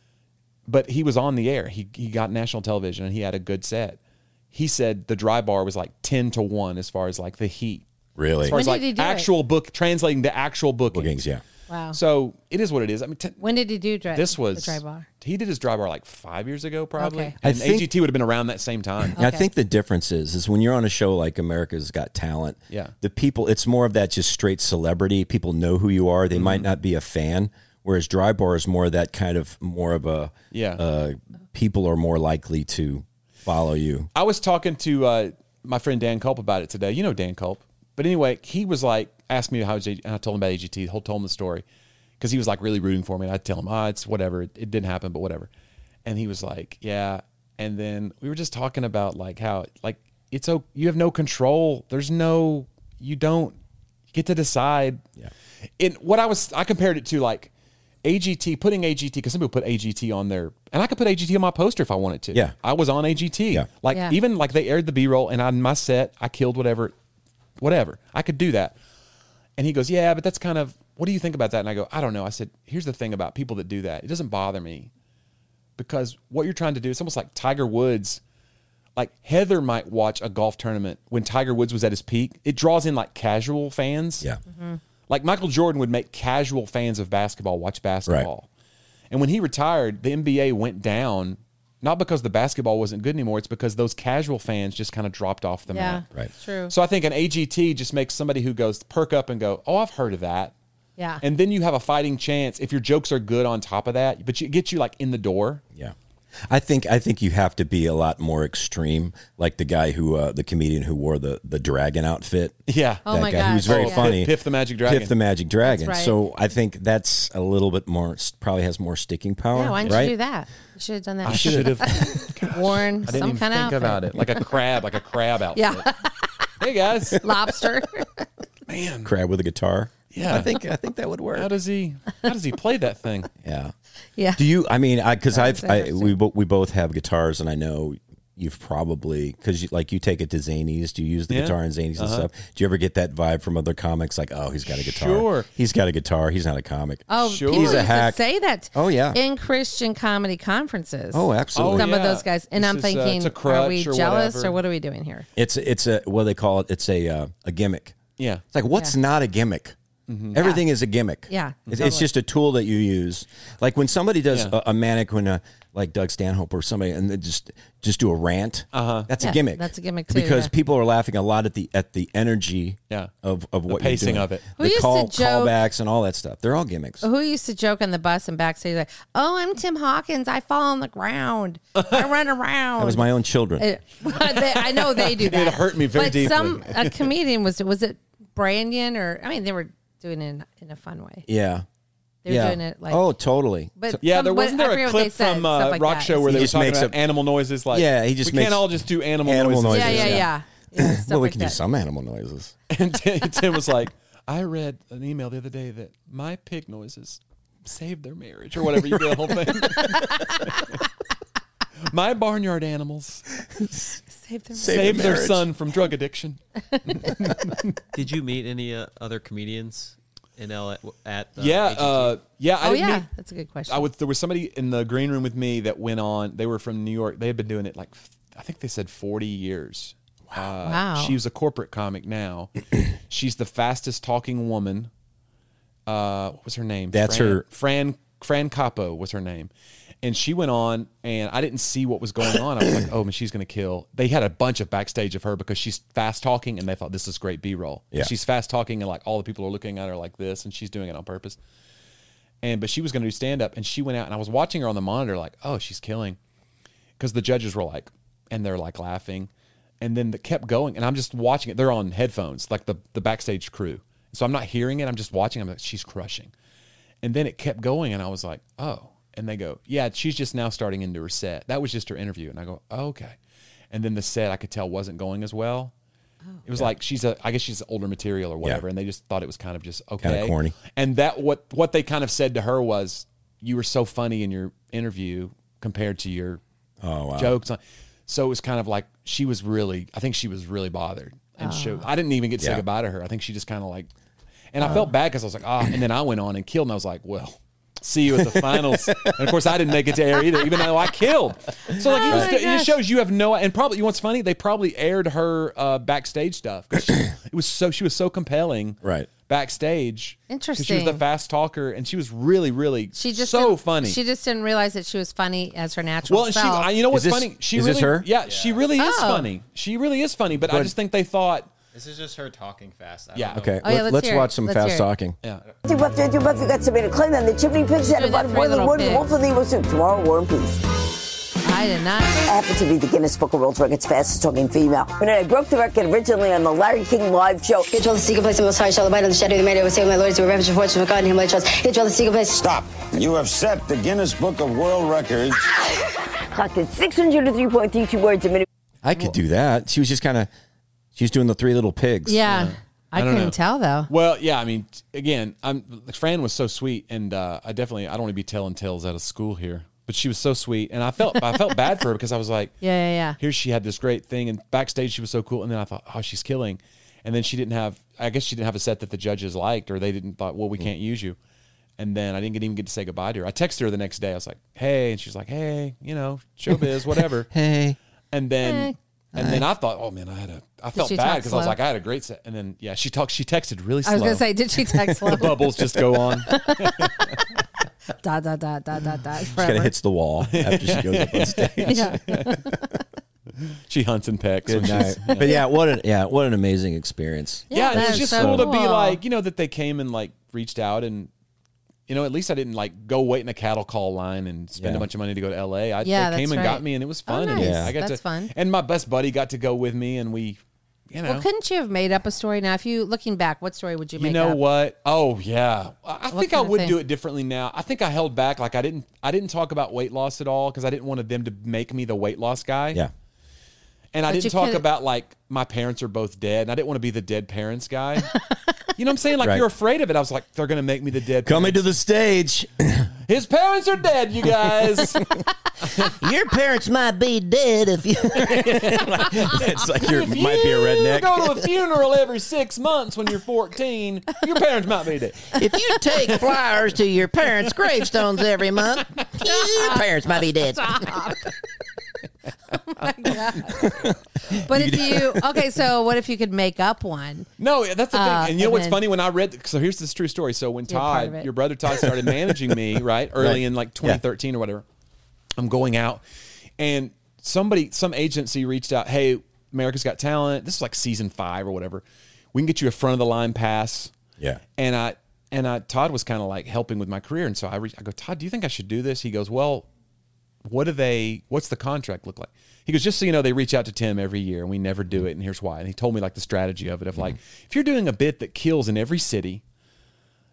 But he was on the air. He he got national television and he had a good set. He said the dry bar was like ten to one as far as like the heat. really. As far as When like did he do it? actual book, translating to actual bookings. Bookings, yeah. Wow. So it is what it is. I mean, t- When did he do dry, this the was dry bar? he did his dry bar like five years ago, probably. Okay. I And think- A G T would have been around that same time. And I Okay. think the difference is, is when you're on a show like America's Got Talent, Yeah. the people, it's more of that just straight celebrity. People know who you are. They might not be a fan. Whereas Dry Bar is more of that kind of more of a, Yeah. uh, people are more likely to follow you. I was talking to uh, my friend Dan Culp about it today. You know Dan Culp. But anyway, he was like, asked me how, and I told him about A G T, told him the story. Because he was like really rooting for me. And I'd tell him, ah, it's whatever. It, it didn't happen, but whatever. And he was like, yeah. And then we were just talking about like how, like, it's okay. You have no control. There's no, you don't get to decide. Yeah. In what I was, I compared it to like A G T, putting A G T, because some people put A G T on their, and I could put A G T on my poster if I wanted to. Yeah. I was on A G T. Yeah. Like Yeah. even like they aired the B-roll and on my set, I killed whatever, whatever. I could do that. And he goes, yeah, but that's kind of, what do you think about that? And I go, I don't know. I said, here's the thing about people that do that. It doesn't bother me because what you're trying to do, it's almost like Tiger Woods. Like Heather might watch a golf tournament when Tiger Woods was at his peak. It draws in like casual fans. Yeah. Like Michael Jordan would make casual fans of basketball watch basketball. And when he retired, the N B A went down, not because the basketball wasn't good anymore. It's because those casual fans just kind of dropped off the Yeah. map. Right. True. So I think an A G T just makes somebody who goes perk up and go, oh, I've heard of that. Yeah. And then you have a fighting chance if your jokes are good on top of that, but it gets you like in the door. Yeah. I think I think you have to be a lot more extreme, like the guy who, uh, the comedian who wore the, the dragon outfit. Yeah. Oh that my guy. He was gosh, very yeah. funny. Piff the Magic Dragon. Piff the Magic Dragon. That's right. So I think that's a little bit more, probably has more sticking power. Yeah, why didn't right? you do that? You should have done that. I should have. worn I didn't some even kind think of outfit. about it. Like a crab, like a crab outfit. Yeah. Hey guys. Lobster. Man. Crab with a guitar. Yeah. I think I think that would work. How does he how does he play that thing? Yeah. Yeah. Do you? I mean, I because I've That's I, interesting. we bo- we both have guitars, and I know you've probably because you, like you take it to Zanies. Do you use the Yeah. guitar in Zanies and Uh-huh. stuff? Do you ever get that vibe from other comics? Like, oh, he's got a guitar. Sure. He's got a guitar. He's not a comic. Oh, Sure. people He's a used hack. to say that. Oh, yeah. In Christian comedy conferences. Oh, absolutely. Some of yeah. those guys, and This I'm is, uh, thinking, it's a crutch are we or jealous whatever. or what are we doing here? It's it's a what do they call it? It's a uh, a gimmick. Yeah. It's like what's Yeah. not a gimmick? Everything is a gimmick. Yeah, it's, totally. it's just a tool that you use. Like when somebody does Yeah. a, a mannequin, uh, like Doug Stanhope or somebody, and they just just do a rant. Uh-huh. That's Yeah, a gimmick. that's a gimmick too, because yeah. people are laughing a lot at the at the energy. Yeah. Of of what pacing you're doing. of it. Who The used to call joke- callbacks and all that stuff. They're all gimmicks. Who used to joke on the bus and backstage like, "Oh, I'm Tim Hawkins. I fall on the ground. I run around." That was my own children. It- they, I know they do that. It hurt me very but deeply. some a comedian was was it Branyan or I mean they were doing it in, in a fun way. yeah. They were yeah. doing it like oh, totally. But Yeah, some- there what- wasn't I there forget a what they clip said, from stuff uh, like Rock that. Show where He they were just talking makes about up- animal noises? Like, Yeah, he just we makes can't all just do animal, animal noises. Yeah, noises. yeah, Yeah. yeah. yeah. Stuff well, we like can that. do some animal noises. And Tim, Tim was like, I read an email the other day that my pig noises saved their marriage or whatever. You did the whole thing. My barnyard animals Save them. Save saved their marriage. son from drug addiction. Did you meet any uh, other comedians in L A at? Uh, yeah, A G T? uh, yeah. I Oh didn't yeah, meet- that's a good question. I would. There was somebody in the green room with me that went on. They were from New York. They had been doing it like I think they said forty years. Wow. Uh, Wow. She was a corporate comic now. She's the fastest talking woman. Uh, what was her name? That's Fran, her- Fran Fran Capo was her name. And she went on, and I didn't see what was going on. I was like, "Oh, man, she's going to kill." They had a bunch of backstage of her because she's fast talking, and they thought this is great B-roll. Yeah. She's fast talking, and like all the people are looking at her like this, and she's doing it on purpose. And but she was going to do stand up, and she went out, and I was watching her on the monitor, like, "Oh, she's killing," because the judges were like, and they're like laughing, and then it kept going, and I'm just watching it. They're on headphones, like the the backstage crew, so I'm not hearing it. I'm just watching. I'm like, she's crushing, and then it kept going, and I was like, "Oh." And they go, yeah, she's just now starting into her set. That was just her interview. And I go, oh, okay. And then the set I could tell wasn't going as well. Oh, it was yeah. like she's a, I guess she's older material or whatever. Yeah. And they just thought it was kind of just okay. Kind of corny. And that what what they kind of said to her was, you were so funny in your interview compared to your oh, wow. jokes. So it was kind of like she was really, I think she was really bothered. And oh. she, I didn't even get to yeah. say goodbye to her. I think she just kind of like, and I oh. felt bad because I was like, ah. Oh. And then I went on and killed, and I was like, well. See you at the finals. And of course, I didn't make it to air either, even though I killed. So like, oh it, just, it just shows you have no. And probably, you know what's funny? They probably aired her uh, backstage stuff because it was so she was so compelling, right? Backstage, interesting. She was the fast talker, and she was really, really she just so funny. She just didn't realize that she was funny as her natural well, self. Well, you know what's is this, funny? She is really, this her? Yeah, yeah, she really is oh. funny. She really is funny. But, but I just think they thought. This is just her talking fast. I yeah. Okay. Oh, yeah, let's let's hear watch it. some let's fast talking. Yeah. Buffy got tomato clean and the chimney pigs had about boiling wood and wolf of the evil soup. Tomorrow, War and Peace. I did not. I happen to be the Guinness Book of World Records fastest talking female. When I broke the record originally on the Larry King live show. He dwelled the secret place, the most high shall abide on the shadow of the man. I will say, my lords, your reverence, your fortune, for God in him I trust. He dwelled the secret place. Stop. You have set the Guinness Book of World Records. Clocked at six hundred three point three two words a minute. I could do that. She was just kind of, she was doing the three little pigs. Yeah. yeah. I, I couldn't know. tell though. Well, yeah, I mean, again, I'm Fran was so sweet, and uh, I definitely I don't want to be telling tales out of school here, but she was so sweet, and I felt I felt bad for her because I was like, yeah, yeah, yeah. Here she had this great thing, and backstage she was so cool, and then I thought, oh, she's killing, and then she didn't have, I guess she didn't have a set that the judges liked, or they didn't thought, well, we can't use you, and then I didn't even get to say goodbye to her. I texted her the next day. I was like, hey, and she's like, hey, you know, showbiz, whatever. Hey, and then. Hey. And then I thought, oh man, I had a, I felt bad because I was like, I had a great set. And then, yeah, she talked, she texted really slow. I was gonna say, did she text slow? The bubbles just go on. dot dot dot dot dot dot. She kind of hits the wall after she goes up on stage. Yeah. She hunts and pecks. Good night. Yeah. But yeah, what an yeah, what an amazing experience. Yeah, Yeah, it was just so cool, cool to be like, you know, that they came and like reached out, and you know, at least I didn't like go wait in a cattle call line and spend Yeah. a bunch of money to go to L A. I, Yeah, they came that's and right. got me, and it was fun. Oh, And nice. I got That's to, fun. And my best buddy got to go with me, and we, you know, Well, couldn't you have made up a story now? If you looking back, what story would you make you know up? what? Oh yeah, I, I think I kind of would thing? do it differently now. I think I held back. Like I didn't, I didn't talk about weight loss at all because I didn't want them to make me the weight loss guy. Yeah. And I But didn't you talk could- about like my parents are both dead, and I didn't want to be the dead parents guy. You know what I'm saying? Like Right. you're afraid of it. I was like, they're gonna make me the dead. Coming to parents. the stage. His parents are dead, you guys. Your parents might be dead if you. It's like you might be a redneck. You go to a funeral every six months when you're fourteen. Your parents might be dead. If you take flyers to your parents' gravestones every month, your parents might be dead. Oh my God. But if you okay, so what if you could make up one? No, that's the thing. Uh, and you know and what's then- funny? When I read, the, so here's this true story. So when You're part of Todd, it. your brother Todd, started managing me, right, early Right. in like twenty thirteen or whatever, I'm going out, and somebody, some agency reached out. Hey, America's Got Talent. This is like season five or whatever. We can get you a front of the line pass. Yeah. And I and I Todd was kind of like helping with my career, and so I reached, I go, Todd, do you think I should do this? He goes, well, what do they? What's the contract look like? He goes, just so you know, they reach out to Tim every year, and we never do it, and here's why. And he told me like the strategy of it, of like, if you're doing a bit that kills in every city,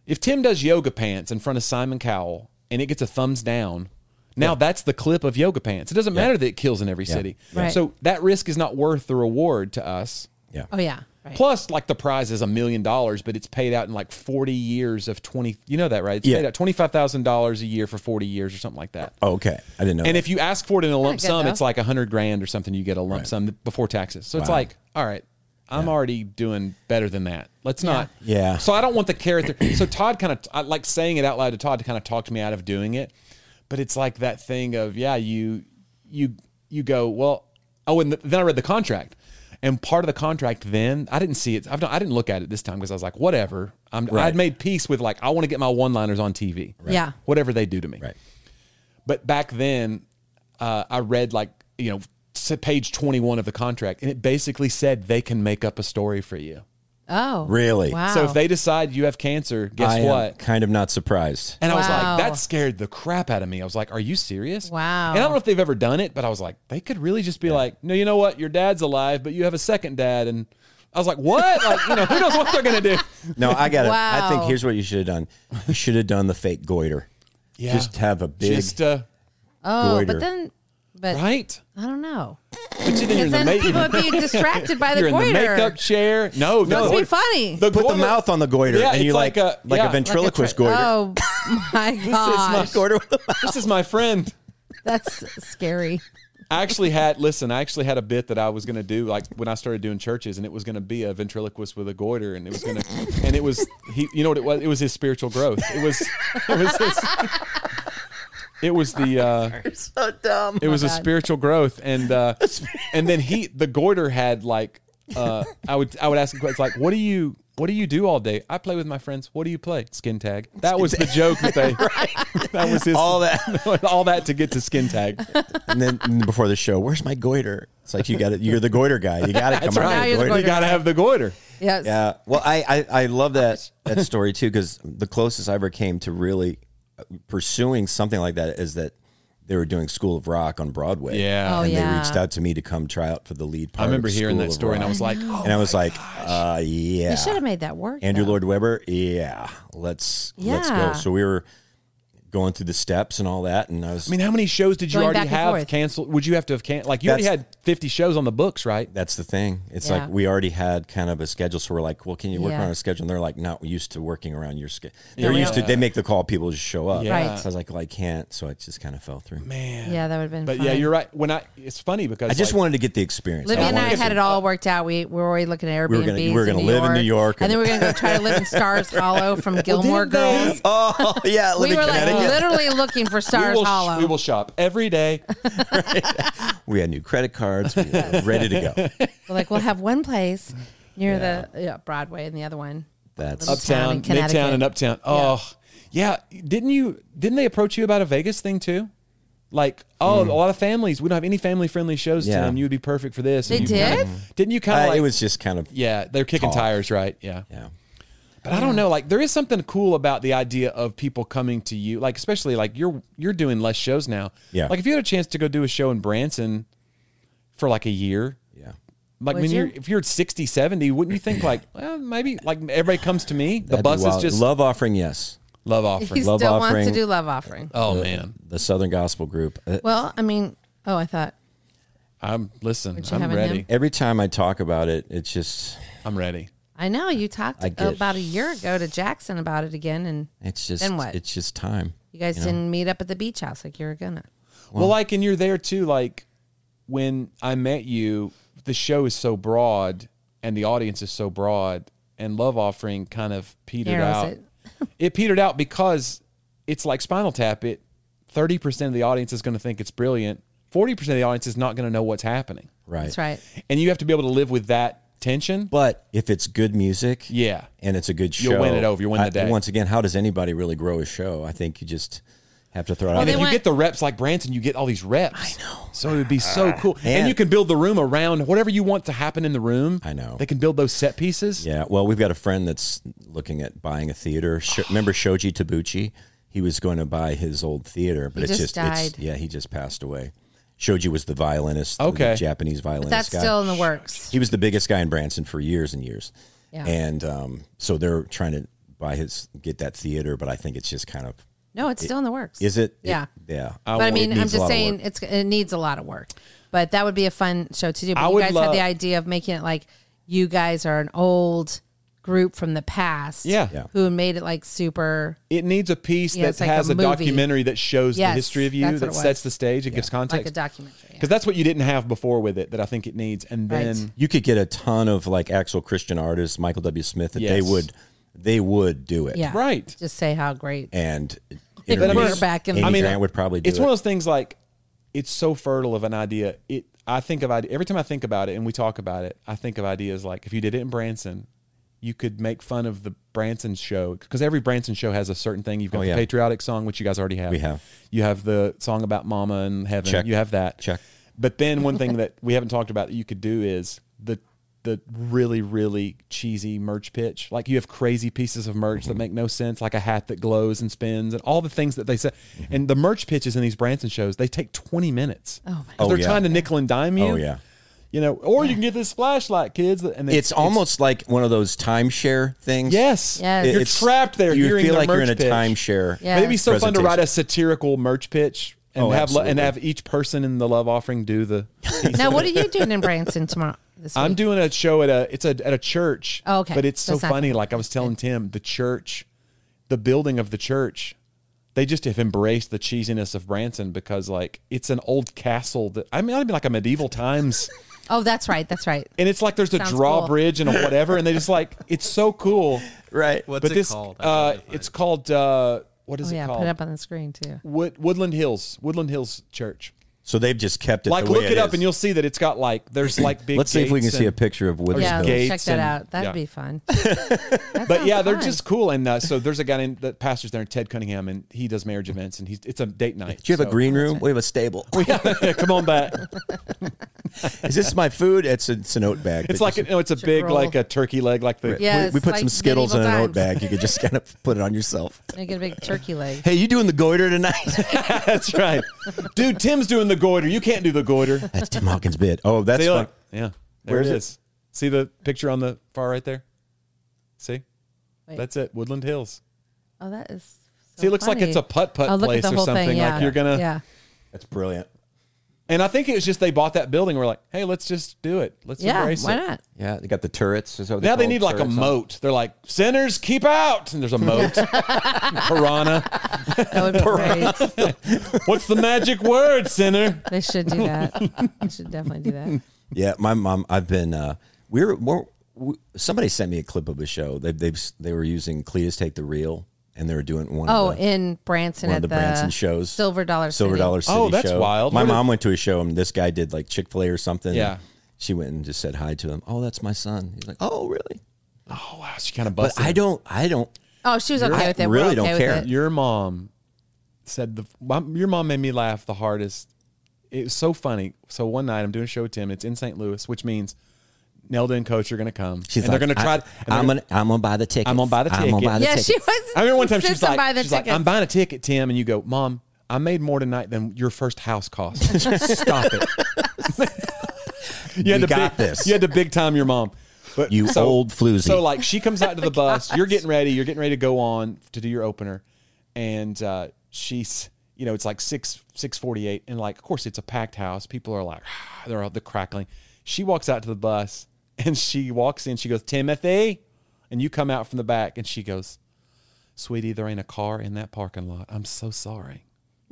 If Tim does yoga pants in front of Simon Cowell and it gets a thumbs down, now yeah. that's the clip of yoga pants. It doesn't yeah. matter that it kills in every yeah. city. Right. So that risk is not worth the reward to us. Yeah. Oh, yeah. Right. Plus, like the prize is a million dollars, but it's paid out in like forty years of twenty. You know that, right? It's yeah. paid out twenty-five thousand dollars a year for forty years or something like that. Oh, okay. I didn't know. And that. if you ask for it in a lump good, sum, though. it's like a hundred grand or something. You get a lump right. sum before taxes. So wow. it's like, all right, I'm yeah. already doing better than that. Let's Yeah. not. Yeah. So I don't want the character. So Todd kind of, I like saying it out loud to Todd to kind of talk me out of doing it. But it's like that thing of, yeah, you, you, you go, well, oh, and the, then I read the contract. And part of the contract then, I didn't see it. I've not, I didn't look at it this time because I was like, whatever. I'm, right. I'd made peace with like, I want to get my one-liners on T V. Right. Yeah. Whatever they do to me. Right. But back then, uh, I read like, you know, page twenty-one of the contract, and it basically said they can make up a story for you. Oh. Really? Wow. So if they decide you have cancer, guess I what? am kind of not surprised. And I was Wow. like, that scared the crap out of me. I was like, are you serious? Wow. And I don't know if they've ever done it, but I was like, they could really just be yeah. like, no, you know what? Your dad's alive, but you have a second dad. And I was like, what? Like, you know, who knows what they're going to do? No, I got it. Wow. I think here's what you should have done. You should have done the fake goiter. Yeah. Just have a big Just, uh, Oh, goiter. but then, but right? I don't know. But you, then you're in the Then ma- people would be distracted by the you're goiter. in the makeup chair. No, no. Must be funny. The put goiter- the mouth on the goiter, Yeah, and it's you like like a- like yeah. a ventriloquist Like a goiter. Oh my gosh, goiter with the mouth. This is my friend. that's scary. I actually had, listen, I actually had a bit that I was going to do, like when I started doing churches, and it was going to be a ventriloquist with a goiter, and it was going to, and it was, he, you know what it was? It was his spiritual growth. It was, it was his, it was the, uh, So dumb. it was Oh, a God. spiritual growth. And, uh, and then he, the goiter had like, uh, I would, I would ask him questions like, what do you, what do you do all day? I play with my friends. What do you play? Skin tag. That was the joke that they, that was his, All that. all that to get to skin tag. And then before the show, where's my goiter? It's like you got it. You're the goiter guy. You got to come That's out. right. Now you're the goiter. goiter. You got to have the goiter. Yes. Yeah. Well, I, I, I love that that story too, because the closest I ever came to really pursuing something like that is that they were doing School of Rock on Broadway. Yeah. Oh, and yeah. they reached out to me to come try out for the lead part. I remember of hearing School that of story, and I Rock. was like, oh, and I was like, uh, yeah. You should have made that work. Andrew though. Lloyd Webber, yeah, let's let's go. Yeah. So we were going through the steps and all that, and I was. I mean, how many shows did you Going already back and have forth. canceled? Would you have to have can like you already That's- had fifty shows on the books, right? that's the thing. It's Yeah. like we already had kind of a schedule, so we're like, well, can you work Yeah. around a schedule? And they're like, not used to working around your schedule. Yeah, They're we used don't. to. They make the call, people just show up. Yeah. Right. So I was like, well, I can't. So it just kind of fell through. Man. Yeah, that would have been. But fun. yeah, you're right. When I, it's funny because I just like, wanted to get the experience. Libby I and I wanted had to- it all worked out. We, we were already looking at Airbnbs. We were gonna- we were gonna in live in New York, and then and- we were going to go try to live in Stars Hollow from Gilmore didn't they- Girls. Oh yeah, live We in were like Connecticut. literally looking for we Stars will, sh- Hollow. we will shop every day. We had new credit cards. We were ready to go. We're like, we'll have one place near the yeah, Broadway and the other one. That's Little town Uptown, in Connecticut. Midtown, and Uptown. Oh, yeah. Didn't you? Didn't they approach you about a Vegas thing too? Like, oh, a lot of families. We don't have any family-friendly shows. Yeah. Tim, you would be perfect for this. They And you kinda- did? didn't you kind of uh, like? it was just kind of Yeah, they're kicking talk. tires, right? Yeah. yeah. But I don't know. Like, there is something cool about the idea of people coming to you. Like, especially like you're you're doing less shows now. Yeah. Like, if you had a chance to go do a show in Branson for like a year. Yeah. Like Would when you? you're if you're at sixty, seventy, wouldn't you think like, well, maybe like everybody comes to me. The That'd be bus is wild. just love offering. Yes, love He offering. Love still wants Offering. to do Love Offering. Oh the, man. the Southern Gospel Group. Uh, Well, I mean, oh, I thought I'm listen, Would you I'm have in ready. him? Every time I talk about it, it's just, I'm ready. I know you talked I get- about a year ago to Jackson about it again, and it's just, Then what? it's just time. you guys You know? didn't meet up at the beach house like you were gonna. Well, like, and you're there too. Like, when I met you, the show is so broad and the audience is so broad, and Love Offering kind of petered Narrows out. it. It petered out because it's like Spinal Tap. It thirty percent of the audience is going to think it's brilliant. Forty percent of the audience is not going to know what's happening, Right. That's right. and you have to be able to live with that tension. But if it's good music, Yeah. and it's a good show, You'll win it over. You'll win the I- day. Once again, how does anybody really grow a show? I think you just have to throw it out. And they if you went- get the reps like Branson, you get all these reps. I know. So it would be so cool. And, And- you can build the room around whatever you want to happen in the room. I know. They can build those set pieces. Yeah, well, we've got a friend that's looking at buying a theater. Sho- Remember Shoji Tabuchi? He was going to buy his old theater, but He it's just just, it's, died. yeah, he just passed away. Shoji was the violinist, the Okay. Japanese violinist But that's guy. still in the works. He was the biggest guy in Branson for years and years. Yeah. And um, so they're trying to buy his get that theater, but I think it's just kind of. No, it's still in the works. Is it? Yeah. It, yeah. I But I will- mean, it I'm needs a just lot of saying work. it's it needs a lot of work. But that would be a fun show to do. But I you would guys had love- the idea of making it like you guys are an old group from the past. Yeah. Yeah. Who made it like super It needs a piece Yeah, that it's like has a a, movie. documentary that shows Yes, the history of you, that's what that it was. sets the stage, and gives like a context. documentary. yeah. Because that's what you didn't have before with it that I think it needs. And then Right. You could get a ton of like actual Christian artists, Michael W. Smith, that they Yes. would they would do it. Yeah. Right. Just say how great. And But I mean, interviews. we're back in- Amy I mean, Grant would probably do it's it. one of those things like it's so fertile of an idea. It I think of ide- every time I think about it and we talk about it, I think of ideas like if you did it in Branson, you could make fun of the Branson show because every Branson show has a certain thing. You've got Oh, the yeah. patriotic song, which you guys already have. We have. You have the song about Mama and heaven. Check. You have that. Check. But then one thing that we haven't talked about that you could do is the the really really cheesy merch pitch. Like you have crazy pieces of merch that make no sense, like a hat that glows and spins, and all the things that they say. Mm-hmm. And the merch pitches in these Branson shows they take twenty minutes. Oh my 'Cause Oh, they're yeah. trying to nickel and dime you. Oh yeah. You know, or you can get this flashlight, kids. And It's, almost like one of those timeshare things. yes, Yes. You're It's- trapped there. You hearing feel their like you're in a merch pitch. timeshare. Yeah. Maybe so fun to presentation. write a satirical merch pitch and Oh, have lo- and absolutely. have each person in the love offering do the. piece. Now, what are you doing in Branson tomorrow? This week? I'm doing a show at a it's a at a church. Oh, okay. But it's so That's not funny. gonna Like I was telling Tim, the church, the building of the church, they just have embraced the cheesiness of Branson because like it's an old castle that I mean, I'd be like a medieval times. Oh, that's right. That's right. And it's like there's a Sounds drawbridge and a whatever, and they just like it's so cool. Right. What's but it this, called? I uh, gotta find it's it. called uh, what is Oh it yeah, called? put it up on the screen too. Wood, Woodland Hills, Woodland Hills Church. So they've just kept it Like the way look it up is. and you'll see that it's got like there's like big. Let's see if we can gates see a and- picture of Woodland Yeah, Hills. gates check that and- out. That'd yeah. be fun. That But sounds yeah, they're fun. just cool. And uh, so there's a guy named that pastors there, Ted Cunningham, and he does marriage events, and he's it's a date night. Do you have So- a green room? We have a stable. Come on back. Is this my food? It's a, it's an oat bag. It's that like just- a, no, it's a big roll. like a turkey leg, like the Yeah. we, we Yes, put like some Skittles in an medieval oat times. bag. You could just kind of put it on yourself. They get a big turkey leg. Hey, you doing the goiter tonight? That's right, dude. Tim's doing the goiter. You can't do the goiter. That's Tim Hawkins' bit. Oh, that's See, fun. look. Yeah, there Where it is it? is. See the picture on the far right there? See, Wait. that's it. Woodland Hills. Oh, that is. So See, it looks like funny. it's a putt putt Oh, look place at the or whole something. thing. Yeah. Like you're gonna. Yeah. That's brilliant. And I think it was just they bought that building. We're like, hey, let's just do it. Let's Yeah. embrace Why it. not? Yeah, they got the turrets. Is that what Now they call need like a turrets on- moat. They're like, sinners, keep out. And there's a moat. Piranha. That would be great. What's the magic word, sinner? They should do that. They should definitely do that. Yeah, my mom. I've been. Uh, we were. More, we, somebody sent me a clip of a show. They they they were using Cletus Take the Reel, and they were doing one. Oh, of the, in Branson one at of the, the Branson shows. Silver Dollar City. Silver Dollar City. Oh, that's show. wild. My What is- mom went to a show, and this guy did like Chick Fil A or something. Yeah. She went and just said hi to him. Oh, that's my son. He's like, oh, really? Oh, wow. She kind of But busted. I don't. I don't. Oh, she was okay I with it. really We're okay don't with care. it. Your mom said the my, your mom made me laugh the hardest. It was so funny. So one night I'm doing a show with Tim. It's in Saint Louis, which means Nelda and Coach are going to come. She's and like, they're going to try. I, and they're I'm gonna- gonna. I'm gonna buy the tickets. I'm gonna buy the I'm gonna buy the Yeah, tickets. she was. I remember one time she was insistent like, buy the she's like, tickets. I'm buying a ticket, Tim, and you go, Mom, I made more tonight than your first house cost. Stop it. you had We to got big, this. You had to big time your mom. But You old floozy. So like she comes out to the bus. You're getting ready. You're getting ready to go on to do your opener, and uh, she's you know it's like six six forty eight, and like of course it's a packed house. People are like they're all the crackling. She walks out to the bus and she walks in. She goes, Timothy, and you come out from the back, and she goes, Sweetie, there ain't a car in that parking lot. I'm so sorry.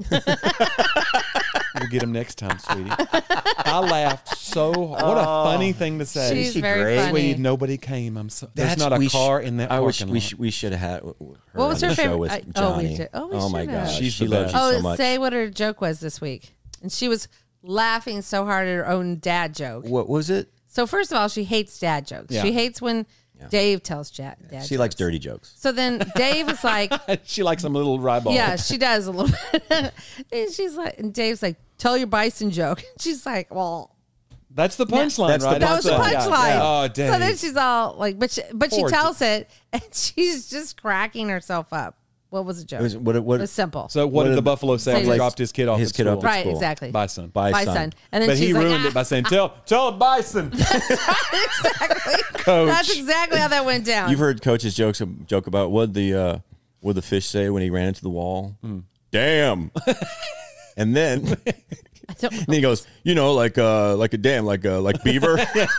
We'll get him next time, sweetie. I laughed so. What a funny thing to say. She's she very great? funny. Sweetie, nobody came. I'm so. There's That's- not a we sh- car in that I parking wish lot. we, sh- we should have had her What was on her the show favorite- with I- oh, we Johnny. should- oh, we my should have. gosh, She's she the loves best. you Oh, so much. say what her joke was this week. And she was laughing so hard at her own dad joke. What was it? So first of all, she hates dad jokes. Yeah. She hates when Dave tells dad, dad She jokes. likes dirty jokes. So then Dave was like, she likes them a little ribald. yeah, she does a little bit. And she's like, and Dave's like, tell your bison joke. She's like, well, That's the punchline, That's the right? that was the punchline. Yeah, punchline. yeah. Oh, dang. So then she's all like, but she, but she Poor tells it, and she's just cracking herself up. What was the joke? It was what? What? It was simple. So what, What did did- the buffalo say Say after he this- dropped his kid off his at kid school? off at right, school. exactly. Bison. Bye, Bye, son. son. And then But she's he like, ruined ah. it by saying, "Tell, tell Bison, exactly. Coach." That's exactly how that went down. You've heard Coach's jokes joke about what the uh, what the fish say when he ran into the wall. Damn. And then I don't and he goes, you know, like uh, like a dam, like uh, like beaver,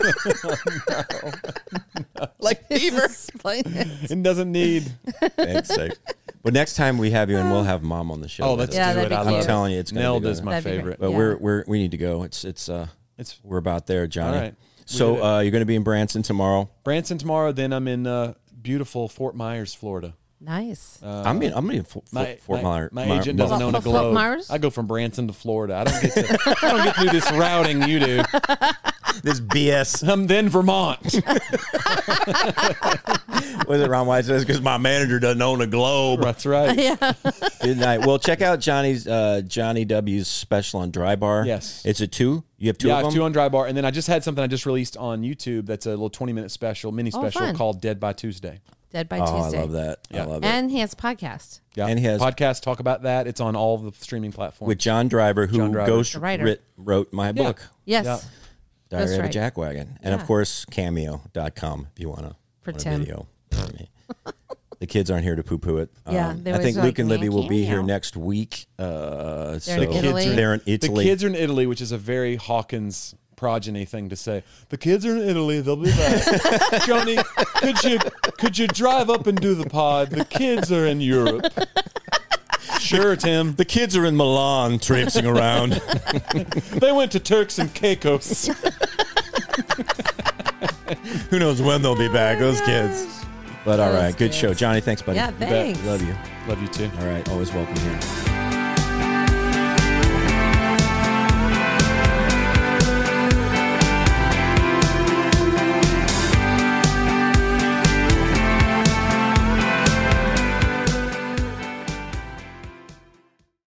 like beaver. explain it. It doesn't need. Thanks, sake. But next time we have you, and we'll have Mom on the show. Oh, let's Yeah, do that'd it. be I cute. love I'm it. telling you, it's gonna Neld be is good. my That'd be great. favorite. But Yeah. we're we're we need to go. It's it's uh It's we're about there, Johnny. All right. We So did it. uh, you're going to be in Branson tomorrow. Branson tomorrow. Then I'm in uh, beautiful Fort Myers, Florida. Nice. I'm in. I'm in Fort, My, Fort my, Myers. my Myers- agent doesn't Fort- own a Fort globe. Myers? I go from Branson to Florida. I don't get to. I don't get to do this routing you do. This B S. I'm then Vermont. Was it Ron White says because my manager doesn't own a globe. That's right. Yeah. Good night. Well, check out Johnny's uh, Johnny W's special on Dry Bar. Yes. It's a two. You have two Yeah, of I them. have two on Dry Bar, and then I just had something I just released on YouTube. That's a little twenty minute special, mini Oh, special fun. called Dead by Tuesday. Dead by Oh, Tuesday. I love that. I Yeah. love it. And he has a podcast. Yeah, And he has- podcast talk about that. It's on all the streaming platforms. With John Driver, who John Driver. ghost The writer. writ, wrote my Yeah. book, Yes. Yeah. Diary of a Ghostwrite. Jackwagon. And of Yeah. course, cameo dot com if you want to. For a Tim. video for me. The kids aren't here to poo poo it. Yeah, Um, they I always think are Luke like, and Libby will be here cameo. next week. Uh, so in Italy? They're in The Italy. kids are in Italy, which is a very Hawkins progeny thing to say. The kids are in Italy. They'll be back. Johnny, could you could you drive up and do the pod? The kids are in Europe. Sure, Tim. The kids are in Milan traipsing around. They went to Turks and Caicos. Who knows when they'll be back, those kids. But all Those right, good kids. show. Johnny, thanks, buddy. Yeah, You bet. thanks. Love you. Love you too. All right, always welcome here.